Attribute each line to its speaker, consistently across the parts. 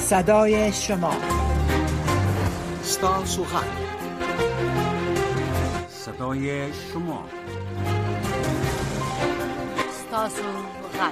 Speaker 1: صدای شما.
Speaker 2: ستاسو غږ، صدای شما.
Speaker 3: ستاسو غږ.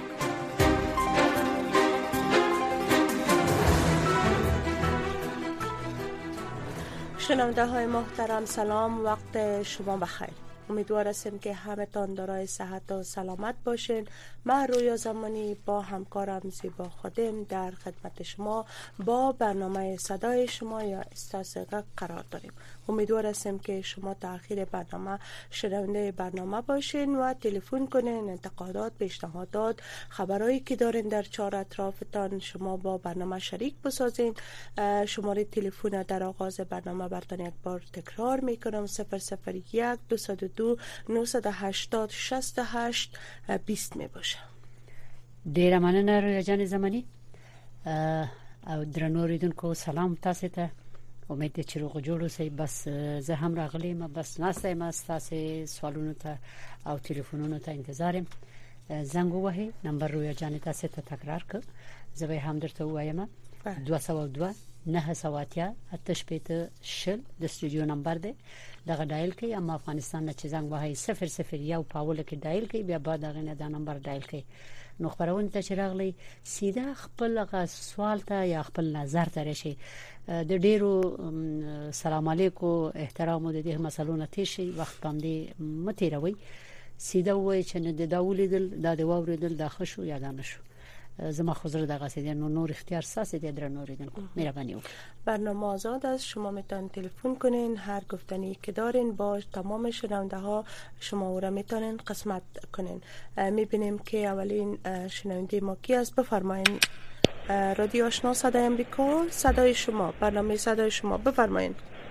Speaker 3: شنونده های محترم، سلام، وقت شما بخیر. امیدوار هستیم که همه تان دارای صحت و سلامت باشین. من رویا زمانی با همکارم زیبا خادم در خدمت شما با برنامه صدای شما یا استاسقه قرار داریم. امیدوار هستیم که شما تا آخر برنامه شنونده برنامه باشین و تلفن کنین، انتقادات، پیشنهادات، خبرایی که دارین در چهار اطرافتان شما با برنامه شریک بسازین. شماره تلفن در آغاز برنامه براتون یک بار تکرار میکنم: 001 202 980 68 20 می باشه.
Speaker 4: ډیره مننه رویا جان زمانی. او درنو اوریدونکو سلام تاسو ته. امید ده چې روغ جوړ اوسئ. بس زه هم راغلم، بس ناسته ما تاسو سوالونو ته او ټلیفونونو ته انتظارم. زنګ ووهئ، نمبر رویا جان تاسو ته تکرار ک. زه به هم درته وایم 202 980 8 شل د استودیو نمبر ده. دغه ډایل کړئ. اما افغانستان نه چې زنګ وهئ 001 پاول کې ډایل کړئ، بیا بعد هغه نه دا نمبر ډایل کړئ. نو خبرونه ته چې راغلی سیده خپل هغه سوال ته یا خپل نظر ته راشي. د ډیرو سلام علیکم احترام د دې مسلو نه تشي وخت باندې متیروي. سیده وای چې نه د داولیدل د واوریدل د خشو یا دانشو زما خضر دغه سیده نور اختیار ساسه د درنو اوریدونکو مهرباني وکړئ.
Speaker 3: برنامه آزاد است. شما میتونید تلفن کنین، هر گفتنی که دارین با تمام شنونده ها شما او را میتونین قسمت کنین. میبینیم که اولین شنونده ما کی است. بفرمایین. رادیو آشنا صدای امریکا، صدای شما، برنامه صدای شما، بفرمایین.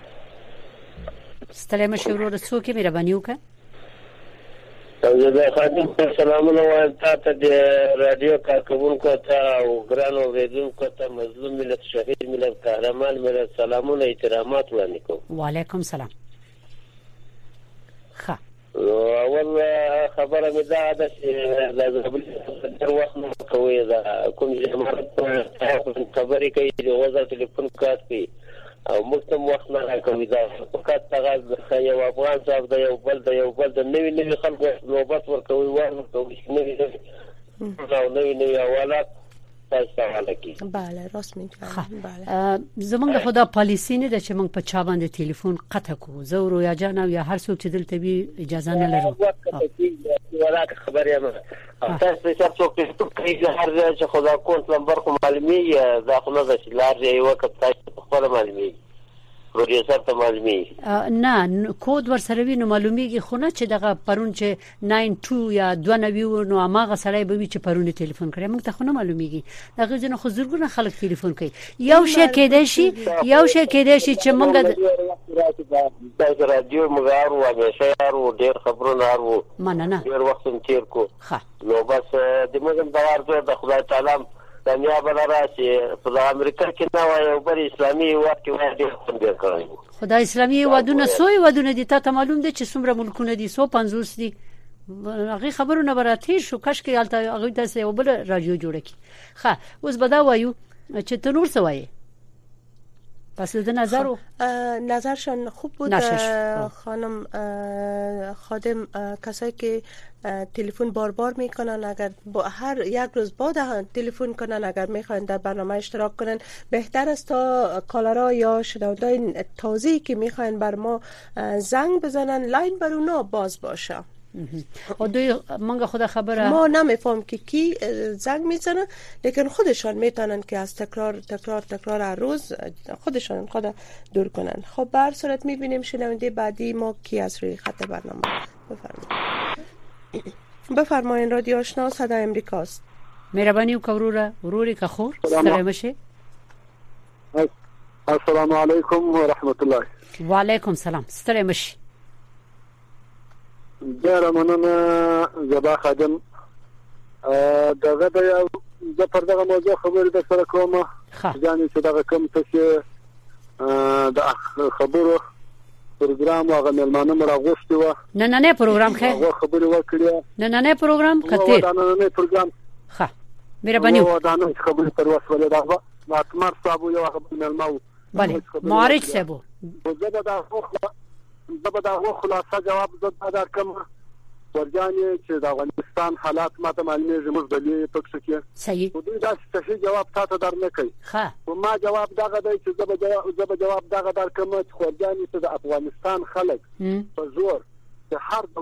Speaker 4: ستړی مشه ورور څوک مهرباني وکړئ.
Speaker 5: زه خادم سلامونه وایم تاسو د رادیو کارکونکو ته او ګرانو اوریدونکو ته، مظلوم ملت، شهید ملت، قهرمان ملت سلامونه احترامات وړاندې کوم.
Speaker 4: وعلیکم سلام. ښه،
Speaker 5: اول خبره مې دا ده چې د وخت نه کوي دا کوم جماعت خبرې کوي د وزارت ټلیفون کار کوي او مختم وخت نه راکوي. دا فقط هغه یو افغان صاحب د یو بل د نوی خلکو نوبت ورکوي، ورکوي نوی حوالات تاسو حواله کوي.
Speaker 3: بله راست میگی.
Speaker 4: بله زمونږ خدا پالیسی نه ده چې موږ په چا باندې ټلیفون قطع کوو. زه او رویا جان او یا هر څوک چې دلته وي اجازه نه لرو.
Speaker 5: ولا خبر یم تاسو چې څوک کوي هر چې خدا کونت نمبر خو معلومي داخله د لار یې وکړ تاسو خپل معلومي پروډوسر ته معلومي
Speaker 4: نه کود ور سره وینو معلومیږي خو نه چې دغه پرون چې 92 یا 92 نو هغه سره به وی چې پرون ټلیفون کړی موږ ته خو نه معلومیږي. دغه ځنه خو زرګونه خلک ټلیفون کوي. یو شی کېدای شي چې موږ
Speaker 5: د رادیو مغار و همیشه ډیر خبرونه ارو
Speaker 4: مننه
Speaker 5: ډیر وخت تیر کو.
Speaker 4: ښه
Speaker 5: نو بس د موږ د ورته د خدای تعالی دنیا بلاره چې په امریکا کې نه وای او بر اسلامي هیواد کې وای ډیر خوندې کړی.
Speaker 4: خدای اسلامي هیوادونه سوی ودونه دي. ته معلوم دي چې څومره ملکونه دي؟ 150 دي. هغه خبرونه براتیر شو کاش کې الته هغه تاسو یو بل رادیو جوړ کړي. ښه اوس به دا وایو چې ته نور څه وایې؟ پس د
Speaker 3: نظرشان خوب بود خانم خادم. کسایی که تلفن بار میکنن اگر هر یک روز بعد تلفن کنن اگر میخواین در برنامه اشتراک کنن بهتر است تا کالرها یا شنونده‌های تازه‌ای که میخواین بر ما زنگ بزنن لاین بر اونا باز باشه.
Speaker 4: او دوی منگه خدا خبره
Speaker 3: ما نمیفهم که کی زنگ میزنن، لیکن خودشان میتونن که از تکرار هر روز خودشان خود دور کنن. خب به هر صورت میبینیم شنونده بعدی ما کی از روی خط برنامه. بفرمایین. رادیو آشنا صدای امریکاست.
Speaker 4: مهربانی وکړه وروری که خور سلام مشه.
Speaker 6: السلام علیکم و رحمت الله.
Speaker 4: و علیکم سلام. ستړی مشه.
Speaker 6: ډیره مننه زبا خادم. دغه د پر دغه موضوع خبرې د سره کومه ځان چې دغه کوم څه د خبرو پروګرام هغه ملمانه مراغوستي و
Speaker 4: نه پروګرام خیر
Speaker 6: خبرې وکړه
Speaker 4: نه پروګرام کته
Speaker 6: نه پروګرام
Speaker 4: ښه مهرباني
Speaker 6: و دا نه خبرې تر وسه دا ماتمر صاحب یو هغه ملمو
Speaker 4: بله معارج صاحب
Speaker 6: زه به دا خلاصه جواب زده کوم ورجانې چې د افغانستان حالات ماته معلومیږي موږ بلې پکښ کې
Speaker 4: صحیح
Speaker 6: دوی دا صحیح جواب تاسو درنه کوي او ما جواب دغه دی چې زه به جواب دغه در کوم چې ورجانې چې د افغانستان خلک په زور چې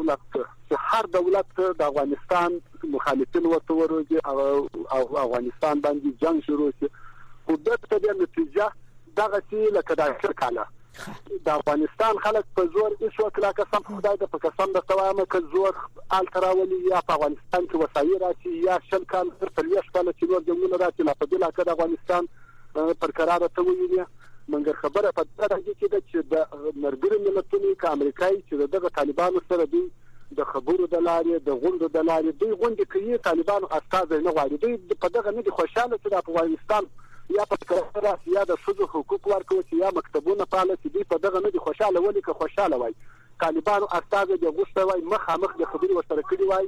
Speaker 6: هر دولت د افغانستان مخالفین ورته وروځي او افغانستان باندې جنگ شروع شي او دغه د نتیجه دغه چې لکه دا کاله د افغانستان خلک په زور هیڅ وکړه قسم خدای د په قسم د توامه ک زور آل تراولي یا په افغانستان کې وسایل راشي یا شل کال تر 30 کال چې نور جنگونه راشي لا په دې لکه د افغانستان پر قرار ته ویلي منګر خبره په دغه کې چې د مرګري ملتونو ک امریکایي چې دغه طالبانو سره دی د خبرو د لارې د غونډو د لارې دوی غونډې کوي طالبانو استاد نه غواړي دوی په دغه نه دي خوشاله چې د افغانستان یا په کړه یا د شذو حقوق ورکوي یا مکتبونه پاله چې دوی په دغه نه دي خوشاله ولي که خوشاله وای طالبانو استاد د غوښته وای مخامخ د خبرو ورسره کړی وای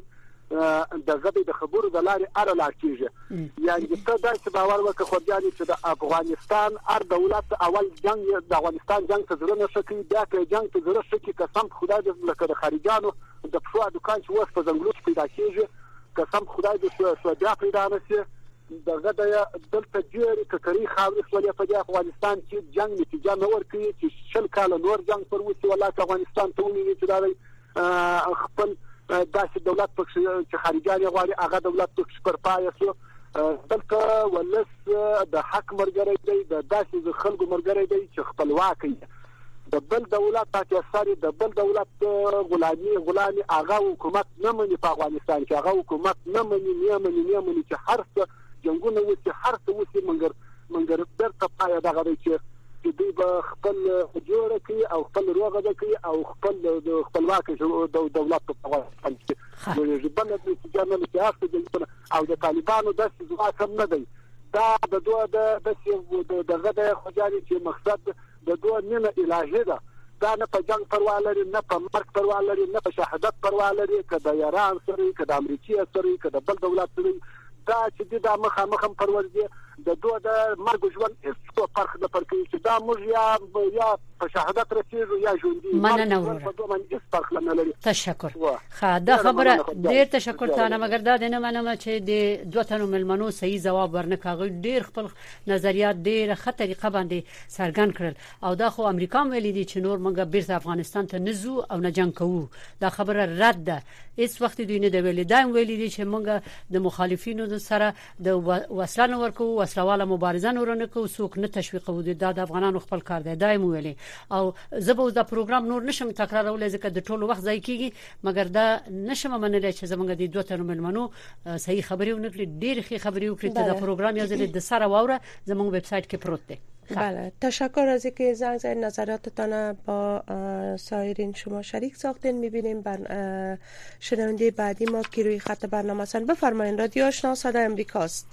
Speaker 6: د غبي د خبرو د لارې ارلا کیږي یعنی ته دا چې باور وکړه خو ځاني چې د افغانستان هر دولت اول جنگ د افغانستان جنگ ته ضرورت شکی بیا که جنگ ته ضرورت شکی قسم خدای دې لکه د خارجانو د پښو دکان چې وس په ځنګلو پیدا کیږي قسم خدای دې سودا پیدا نشي دغه د دلته جوړ کړي خاورې سولې په افغانستان کې جنگ نتیجه نه ورکړي چې شل کال نور جنگ پر وسی ولا افغانستان ته ونی چې دا خپل داسې دولت پکښ چې خارجان غواړي هغه دولت پکښ پر پای شو دلته ولس د حق مرګري دی د داسې خلکو مرګري دی چې خپلواکي د بل دولت تاسو د بل دولت غلامي هغه حکومت نه مني په افغانستان کې هغه حکومت نه مني چې هر څه جنگونه وسی هر څه وسی منګر درته پای دغه دی چې دوی به خپل جوړ کړي او خپل روغه کړي او خپل خپلواکي دولت په افغانستان کې د بلد نتیجه نه لري او د طالبانو د ځواک هم نه دی دا د دوه د دغه د خوځاري چې مقصد د دوه نه علاج ده دا نه په جنگ پروا لري نه په مرګ پروا لري نه په شهادت پروا لري کله ایران سره کله امریکا سره کله بل دولت سره دا چې د مخامخ پرورځي د دوه د مرګ ژوند هیڅ فرق نه پرې چې دا موږ یا په شهادت رسیدو یا ژوندۍ
Speaker 4: مننه
Speaker 6: په دوه باندې هیڅ فرق نه لري
Speaker 4: تشکر دا خبره ډیر تشکر تانه مګر دا نه منم چې د دوه تنو ملمنو صحیح جواب ورنکاغي ډیر خپل نظریات ډیر خطر طریقه باندې سرګن کړل او دا خو امریکا ویلي دي چې نور موږ بیرته افغانستان ته نزو او نه جنگ کوو دا خبره رد ده هیڅ وخت دوی نه دی ویلي دا ویلي دي چې موږ د مخالفینو سره د وسلانو ورکو وسلواله مبارزه نورنه کو څوک نه تشویقو دي دا د افغانانو خپل کار دی دایم ویلي او زبو دا پروګرام نور نشم تکرارول ځکه د ټولو وخت ځای کیږي مګر دا نشم منل چې زمونږ د دوه تر ملمنو صحیح خبري ونکړي ډېر ښه خبري وکړي ته دا پروګرام یو ځل د سره واوره زمونږ ویب سټ کې پروت دی
Speaker 3: بله تشکر از اینکه زنگ زدید نظراتتان با سایرین شما شریک ساختین. میبینیم شنونده بعدی ما که روی خط برنامه هستند. بفرمایید رادیو آشنا صدای امریکاست.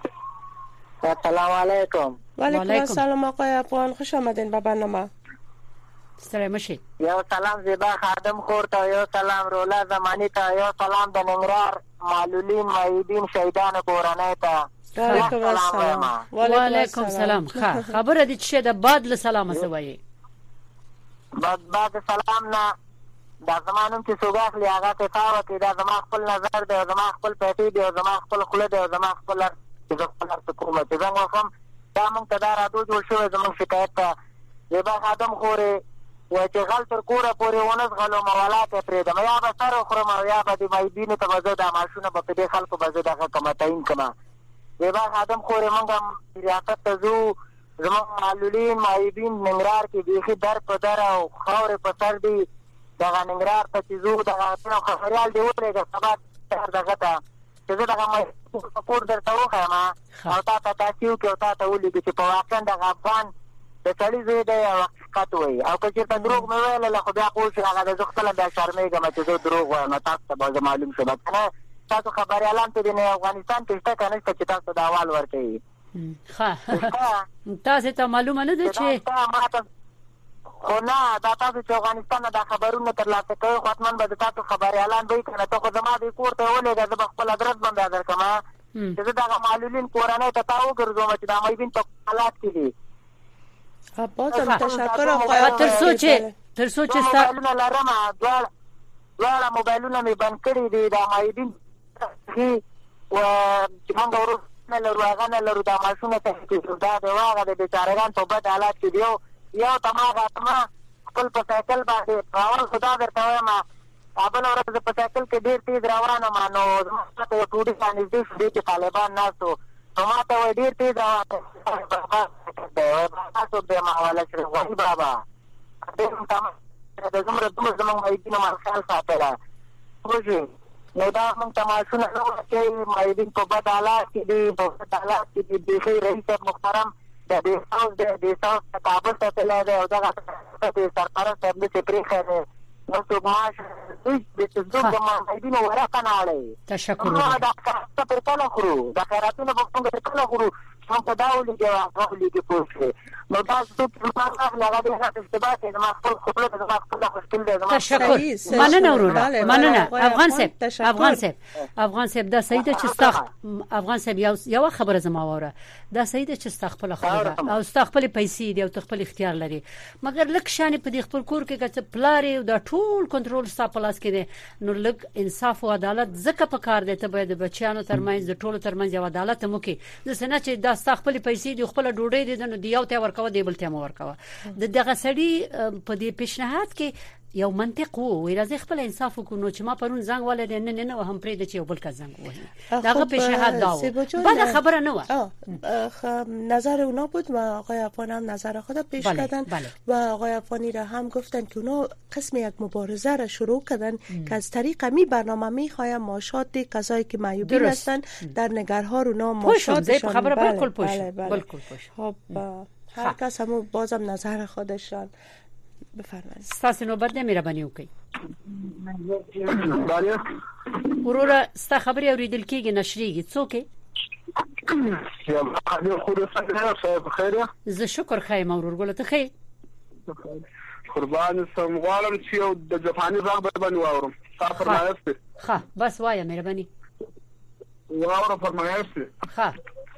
Speaker 1: سلام علیکم.
Speaker 3: و علیکم السلام آقای افغان، خوش آمدین به برنامه.
Speaker 4: ستړی مشي.
Speaker 1: یو سلام زیبا خادم خور ته، یو سلام رولا زمانی ته، یو سلام د ننګرهار معلولین مایدین شهیدان کورنۍ ته.
Speaker 3: وعلیکم السلام.
Speaker 4: وعلیکم السلام. خبره دي چې د باد له سلام سوي.
Speaker 1: بعد سلام نه دا زمانم چې سوګاخ لیاغه ته تاو کې دا زما خپل نظر دی، زما خپل پېټي دی، زما خپل خله دی، زما خپل حکومت څنګه کوم دا مونږ ته دا راځو جوړ شو زموږ شکایت ته زیبا خادم خورې و چې غل تر کوره پورې ونس غلو موالات پرېدم یا به سر خورم او یا به د مایدینو ته به زه دا ماشونه به په دې خلکو به زه دغه کومه تعیین کړم. زیبا خادم خورې مونږ هم ریاست ته ځو، زموږ معلولین مایدین ننګرهار کې بیخي در په در او خاورې په سر دي. دغه ننګرهار ته چې ځو دغه خبریال دې ولېږه سبا دغه ته چې زه دغه کور درته وښیم او تا ته تاسې وکړي او تا ته ولیږي چې په واقعا دغه افغان د سړي زوی دی او حقیقت وایي او که چېرته دروغ مې ویلله خو بیا پوه شي هغه د زه خپله بیا شرمېږم چې زه دروغ وایم تاسو ته به زه معلوم شم که نه تاسو خبریالان په دې افغانستان کې شته که نشته چې تاسو د احوال ورکوي
Speaker 4: تاسو ته معلومه نه ده چې
Speaker 1: خو نه دا تاسو چې افغانستان نه دا خبرونه ترلاسه کوئ خو حتما به د تاسو خبریالان به وي که نه ته خو زما دې کور ته ولېږه زه به خپل ادرس باندې درکړم چې دا معلولین کورنۍ ته تاو ګرځوم چې دا مایبین په حالات کې دي.
Speaker 3: بازم تشکر
Speaker 4: تر سوچ
Speaker 1: موبایلونه لرم دواړه موبایلونه مې بند کړي دي دا مایبین او چې موږ ورسره لرو هغه نه لرو دا ماشونه ته چې دا د واغه د بیچارهګان په بد حالات کې دیو یو تماغه خپل په سایکل باندې راوړل خدا درته وایم ابل ورځ په سایکل کې ډیر تیز روانه ما نو زما ته ټوډي باندې دې چې طالبان ناسو نو ما ته ډیر تیز روانه تاسو به ما حواله کړو وای بابا دې تمام د زمره زموږ مایدینه مارشال ساتله خوږي نو دا موږ تماشونه نو چې مایدین په بد حالات کې دي په بد حالات کې دي د رئیس محترم د دې تاسو تابع ته لاله او دا د سرپرست د پریخره نو څو ماش د څو ما مایدین ورته نه اړای
Speaker 4: تشکر
Speaker 1: دا څه پر کله خورو دا کاراتونه په څنګه پر کله خورو څنګه دا ولګي راغلي کې پوښتنه نو دا څه په ما هغه د هغه استباده د ما خپل خپل د ما خپل خپل د ما
Speaker 4: تشکر مننه ورونه مننه افغان صاحب دا سید چې استخ افغان صاحب یو خبره زما وره دا سید چې استخپل خبره او استخپل پیسې دی او تخپل اختیار لري مګر لک شان په دې خپل کور کې کڅ پلاری دا ټول کنټرول ستا پلاس کې دی نو لک انصاف او عدالت زکه په کار دی ته باید بچیانو ترمنځ د ټولو ترمنځ یو عدالت مو کې د سنه چې دا استخپل پیسې دی خپل ډوډۍ دی نو دیو ته ورکوه دی بل ته مو ورکوه د دغه سړي په دې پیشنهاد کې یو منطق وو راځي خپل انصاف وکړو چې ما پرون زنګ ولې نه هم پرې د چې یو بل کا زنګ وای دغه پیشنهاد داو بعد خبره نه و
Speaker 3: نظر اونا بود و آقای افغان هم نظر خود پیش کردن و آقای افغانی را هم گفتن که اونا قسم یک مبارزه را شروع کردن که از طریق می برنامه میخوایم ماشات کسایی که معیوبین هستن در نگرها اونا ماشاتشان
Speaker 4: خبره بالکل پوش
Speaker 3: خب هر کس هم بازم نظر خودشان بفرمایید.
Speaker 4: ستاسو نوبت نمیره بنیو کی
Speaker 6: بله
Speaker 4: ورور ستا خبري اوریدل کیږي نشریږي څوک
Speaker 6: یا خو خو څنګه خیره
Speaker 4: زه شکر خایم ورور ګل ته خی
Speaker 6: قربان سم غواړم چې یو د جاپاني ځان باندې واورم تاسو فرمایئ
Speaker 4: ها بس وایا مهرباني
Speaker 6: واورم فرمایئ
Speaker 4: ها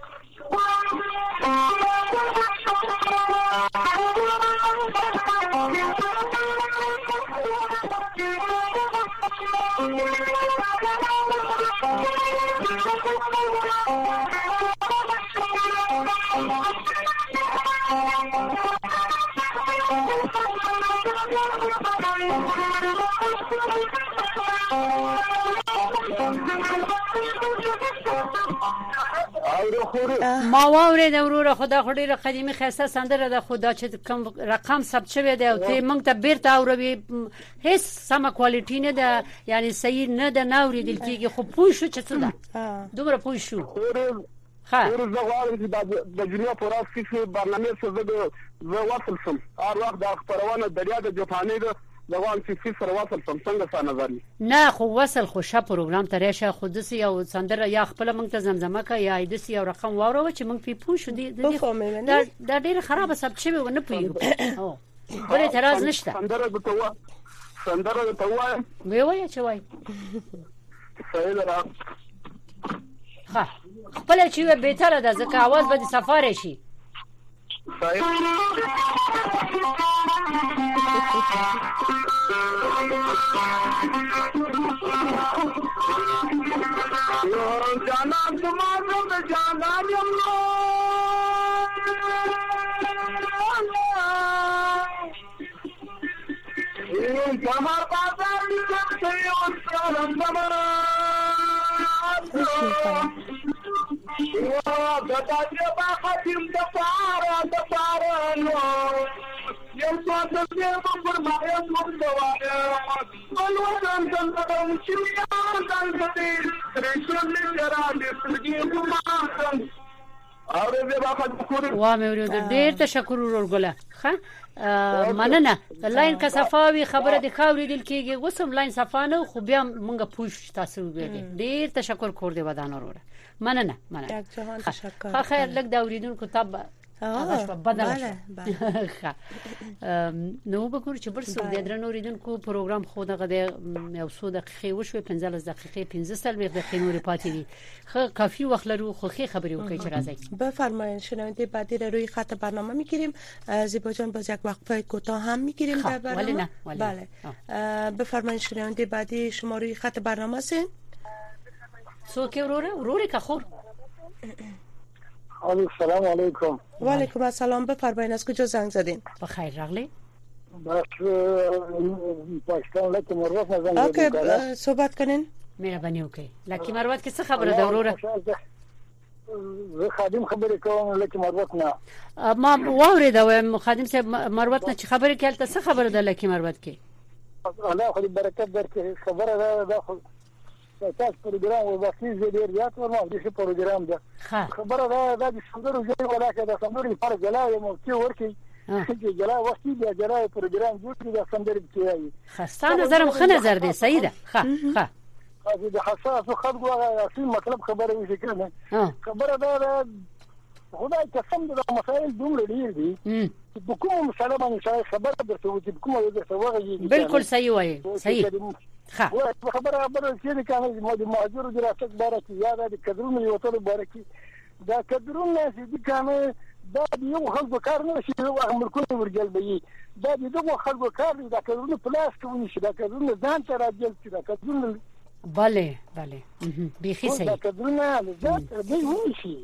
Speaker 4: ما واورې د وروره خدا خوري قدیمی خاصه سندره د خدا چې کوم رقم ثبت شوی دی او ته مونږ ته بیرته اوروي هیڅ سم کوالټی نه ده یعنی صحیح نه ده ناوري دل کېږي خو پوه شو چې څه ده دومره پوه شو
Speaker 6: ها زه غواړم چې د دنیا په راس کې برنامه څه زه واصل شم هر وخت د خبرونه دریا د جاپاني زغوان چې سره وصل سم څنګه څه نظر
Speaker 4: نه خو وصل خو شه پروګرام ترېشه خود سي او سندره یا خپل مونږ ته زمزمه کا یا د سي او رقم واورو چې مونږ په پوښ دي دا ډېر خراب سب شي ونه پوي او ولې اعتراض نشته
Speaker 6: سندره د توای
Speaker 4: وای چې وای
Speaker 6: صحیح ده
Speaker 4: ها خپل چې به تر ده ځکه आवाज به سفاره شي
Speaker 6: صحیح جانا تمہارا میں جانا ہمارا بازار
Speaker 4: وامه ورته ډیر تشکر ورګله ښه مننه لاین کا صفاوي خبره د خاوري دل کېږي وسم لاین صفانه خو بیا مونږه پوښ تاسو ډیر تشکر کور دی ودان وروره مننه
Speaker 3: یک جهان تشکر
Speaker 4: خیر لګ دا اوریدونکو ته هغه بدل
Speaker 3: بله
Speaker 4: نو بګور چې برسو د درنو ریدونکو پروګرام خو دغه د یو څو دقیقې وشوي 15 دقیقې 15 دقیقې نورې پاتې دي خو کافی وخت لرو خو خبرې وکړي چې راځي
Speaker 3: بفرمایید. شنونده بعدی را روی خط برنامه میگیریم. زیبا جان باز یک وقفه کوتاه هم میگیریم در برنامه. بله بفرمایید شنونده بعدی شما روی خط برنامه هستین.
Speaker 4: سوکه وروره که خور
Speaker 6: السلام علیکم.
Speaker 3: و علیکم السلام. بفرمایید از کجا زنگ زدین؟
Speaker 4: بخیر راغلی.
Speaker 6: بس پاکستان لکه مروت نه زنگ
Speaker 3: زدین. اوکی صحبت کنین.
Speaker 4: مهرباني وکړئ. لکه مروت کې څه خبره ده وروره؟
Speaker 6: زه خادم خبرې کوم لکه مروت نه.
Speaker 4: ما واورېده خادم صاحب مروت نه چې خبرې کوي ته څه خبره ده لکه مروت کې؟
Speaker 6: الله خو دې برکت درکړي. خبره ده خو تاسو پروګرام وباسي زه ډیر زیات ورمه د شي پروګرام ده. خبره ده د سندرو ځای ولاکه د سندرو لپاره جلا یو څه ورکی چې جلا وختي د جلا پروګرام جوړ کړي د سندرو کیږي.
Speaker 4: خسته نظرم خه نظر دی صحیح ده. ښه
Speaker 6: د حساس خلکو اصلي مطلب خبره وشي کنه. خبره ده خدای قسم د مسائل دومره ډیر دي په کومه مسله باندې شای خبره درته وکړي په کومه درته وایي.
Speaker 4: بالکل صحیح وایي. صحیح
Speaker 6: خبره چې کنه د مهاجرو دراست باره کې یا د کډرونو یو ټول باره کې دا کډرونه چې کنه دا یو خلکو کار نه شي یو امریکایي ورجلبي دا دغه خلکو کار دی دا کډرونه پلاس کوي شي دا کډرونه ځان ته راځي چې دا کډرونه
Speaker 4: بله بیخی صحیح
Speaker 6: دا کډرونه ځان ته دی شي.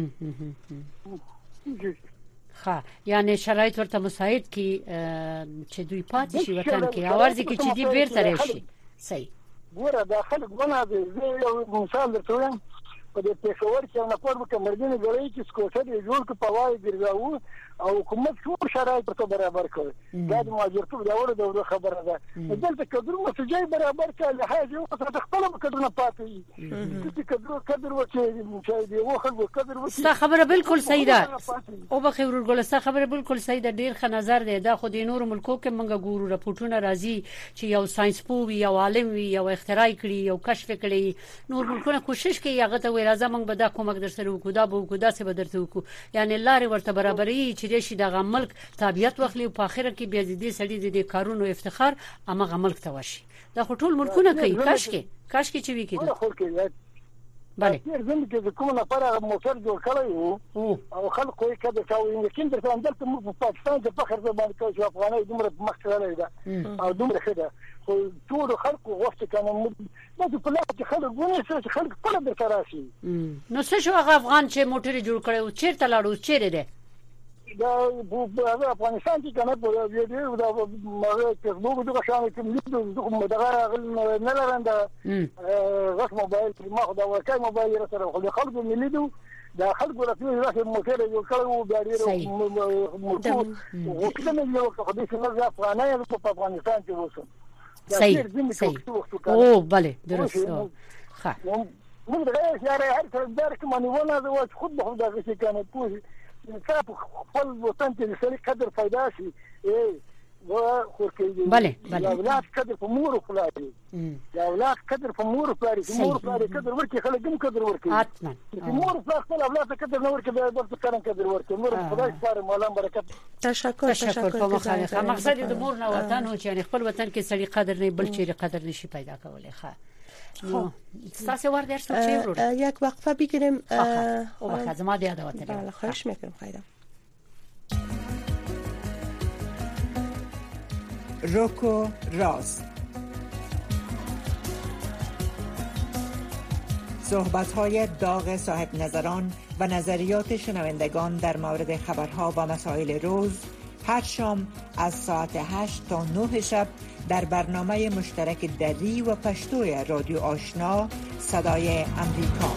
Speaker 4: یعنی شرایط ورته مساعد کی چې دوی پاتې شي وطن کې اورځي کې چې دی بیرته راشي. صحیح
Speaker 6: ګوره دا خلک ونه دي. زه یو مثال درته وایم په دې پېښور کې نه پور وکړم مرګنه غړي چې سکوټه دی جوړ کو پوای ګرځاو او حکومت ټول شرایط ته برابر کړ. دا د مهاجرتو دا وړه د خبره ده. دلته کډرونه چې جای برابر کړي هغه یو څه خپل کډرونه پاتې چې کډر وکړي چې دی و خلکو کډر وکړي.
Speaker 4: ستا خبره بالکل صحیح ده. او بخیر ورګل ستا خبره بالکل صحیح ده. ډیر ښه نظر دی. دا خو د نور ملکو کې منګه ګورو راپورټونه راځي چې یو ساينس پوه یو عالم وي یو اختراع کړي یو کشف کړي. نور ملکونه کوشش کوي هغه ته راځه موږ به دا کومک در سره وکړو دا به وکړو دا څه به درته وکړو. یعنی لارې ورته برابرۍ چې د شي دغه ملک تابعیت واخلي په اخر کې بیا د دې سړي د کارونو افتخار امغه ملک ته وشي. دا خو ټول ملکونه کوي. کاش کې چې وی کېده. بله
Speaker 6: زموږ کې کومه لپاره موټر جوړ کړی وو او خلکو یې کده چاوي لیکن درته اندلته موږ په پاکستان کې فخر باندې کوي چې افغانۍ دومره مخکې ده او دومره ښه ده. خو ټول خلکو وخت کنه د پلاټ خلک ونه چې خلک په دې سره راشي.
Speaker 4: نو څه شو هغه افغان چې موټر جوړ کړو چیرته لاړو چیرې ده؟
Speaker 6: دا په افغانستان کې کنه په ویډیو دا مګر فیسبوک دغه شان کې موږ دغه نه لرنده غږ موبایل ما خو دا ورکای موبایل سره خو خلکو ملیدو دا خلکو راځي موټر یو کړو بیا ډیر موټر وکړم یو خو دې څنګه افغانای په افغانستان کې وسو.
Speaker 4: صحیح او بله درست. ښه
Speaker 6: موږ دغه اشاره هر څه درک منونه دا خود به خود دغه څه کنه پوه انصاف خپل وطن کې د سړي قدر پیدا شي. و خو کې
Speaker 4: بله
Speaker 6: اولاد قدر په مور خلاري یا اولاد قدر په مور خلاري مور خلاري قدر ورکي خلک هم قدر ورکي. مور خپل اولاد قدر نه ورکي به د کارن قدر ورکي. مور خدای ستاره مولا برکت.
Speaker 4: تشکر په مخالفه مقصد د مور نه وطن او چې خپل وطن کې سړي قدر نه بل چیرې قدر نشي پیدا کولای. خو تاسو ورته څه چی ورو
Speaker 3: یک وقفه بگیریم
Speaker 4: او بخاطر ما دیاد وقت.
Speaker 3: بله خواهش میکنم. خیلی
Speaker 7: روکو راست صحبت‌های داغ صاحب نظران و نظریات شنوندگان در مورد خبرها و مسائل روز هر شام از ساعت 8 تا 9 شب در برنامه مشترک دری و پشتوی رادیو آشنا صدای امریکا.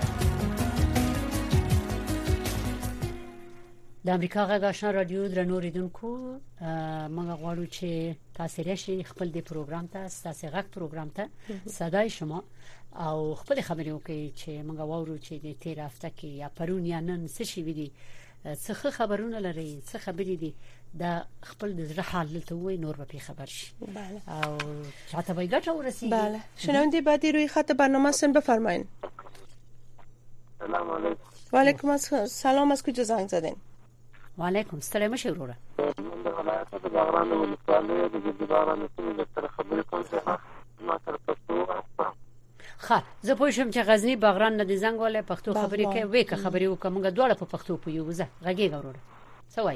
Speaker 4: د امریکا غږ آشنا رادیو درنو ریدونکو موږ غواړو چې تاسو راشي خپل د پروګرام ته تاسو غږ پروګرام ته صداي شما او خپل خبرې وکړي چې موږ غواړو چې د تیر هفته کې یا پرون یا نن څه شي وي څه خبرونه لري څه خبرې دي دا خپل د زړه حال ته وای نور به خبر شي.
Speaker 3: بله
Speaker 4: او چاته به ګټه ورسیږي.
Speaker 3: بله شنونده بعدی روی خط برنامه سن بفرمایید.
Speaker 1: سلام علیکم.
Speaker 3: و علیکم السلام. از کجا زنگ زدین؟
Speaker 4: وعلیکم السلام شروره
Speaker 6: د ولایت د بغران ولسوالۍ د جدي باران سره سره خبرې کوم چې ما سره پښتو
Speaker 4: ښه زه پوه شم چې غزنی بغران نه د زنګ ولې پښتو خبرې کوي وې که خبرې وکړم موږ دواړه په پښتو پویو زه غږیږه وروره سوای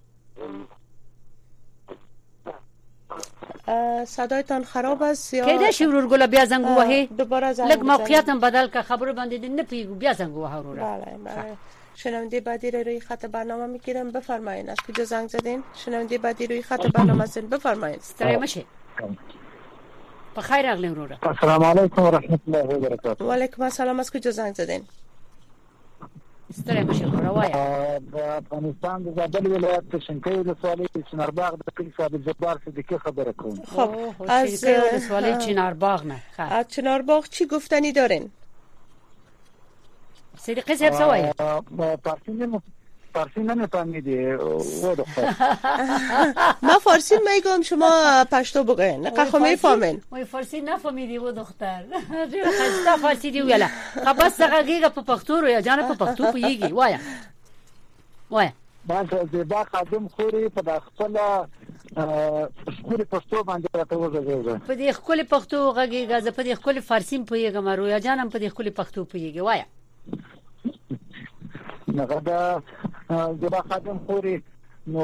Speaker 3: صدایتان خراب است یا
Speaker 4: کله شورور ګل بیا زنګ وهه
Speaker 3: دوباره زنگ
Speaker 4: لګ موقعیتم بدل که خبرو باندې نه پیګو بیا زنګ وهه وروره
Speaker 3: بله شنونده بعدی روی خط برنامه میگیرم بفرمایید از کجا زنگ زدین شنونده بعدی روی خط برنامه هستین بفرمایید
Speaker 4: ستړی مشه په خیر اغلی وروره
Speaker 6: السلام علیکم و رحمت الله و برکاته
Speaker 3: و علیکم السلام از کجا زنگ زدین
Speaker 4: ستړی مشه وروره وایي
Speaker 6: د افغانستان د زابل ولایت د شنکۍ ولسوالۍ د چنارباغ د کلي صاحب جبار صدیقی خبره کوم
Speaker 3: خب از
Speaker 4: ولسوالۍ چنارباغ نه
Speaker 3: از چنارباغ چی گفتنی دارین
Speaker 4: صدیقی صاحب سوای
Speaker 6: فارسی نمیفهمیدی و دختر
Speaker 3: ما فارسی میگم شما پشتو بگین نقا میفهمین
Speaker 4: وای فارسی نفهمیدی و دختر خسته فارسی دی ویلا خبس غږیږه په پښتو رو یا جان په پښتو پیږي وای
Speaker 6: باز زیبا خادم خوري په خپل خوري پښتو باندې راته وځي
Speaker 4: په دې خپل پښتو غږیږه زه په دې خپل فارسی پیږم رو یا جانم په دې خپل پښتو پیږي وای
Speaker 6: نغدا زیبا خادم خوري نو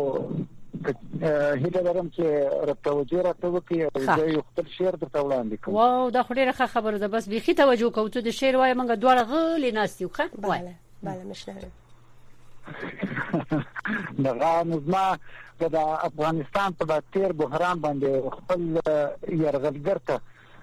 Speaker 6: هیله لرم چې راته راته وکي او یو خپل شعر درته وړاندې کوم
Speaker 4: واو دا خو ډیره خبره ده بس بيخي توجه کوو ته د شعر وای منګه دواړه غلي ناستیو ښه وای
Speaker 3: بله مشنوي
Speaker 6: دغه نظم د افغانستان په تیر بحران باندې خپل يرغلګر ته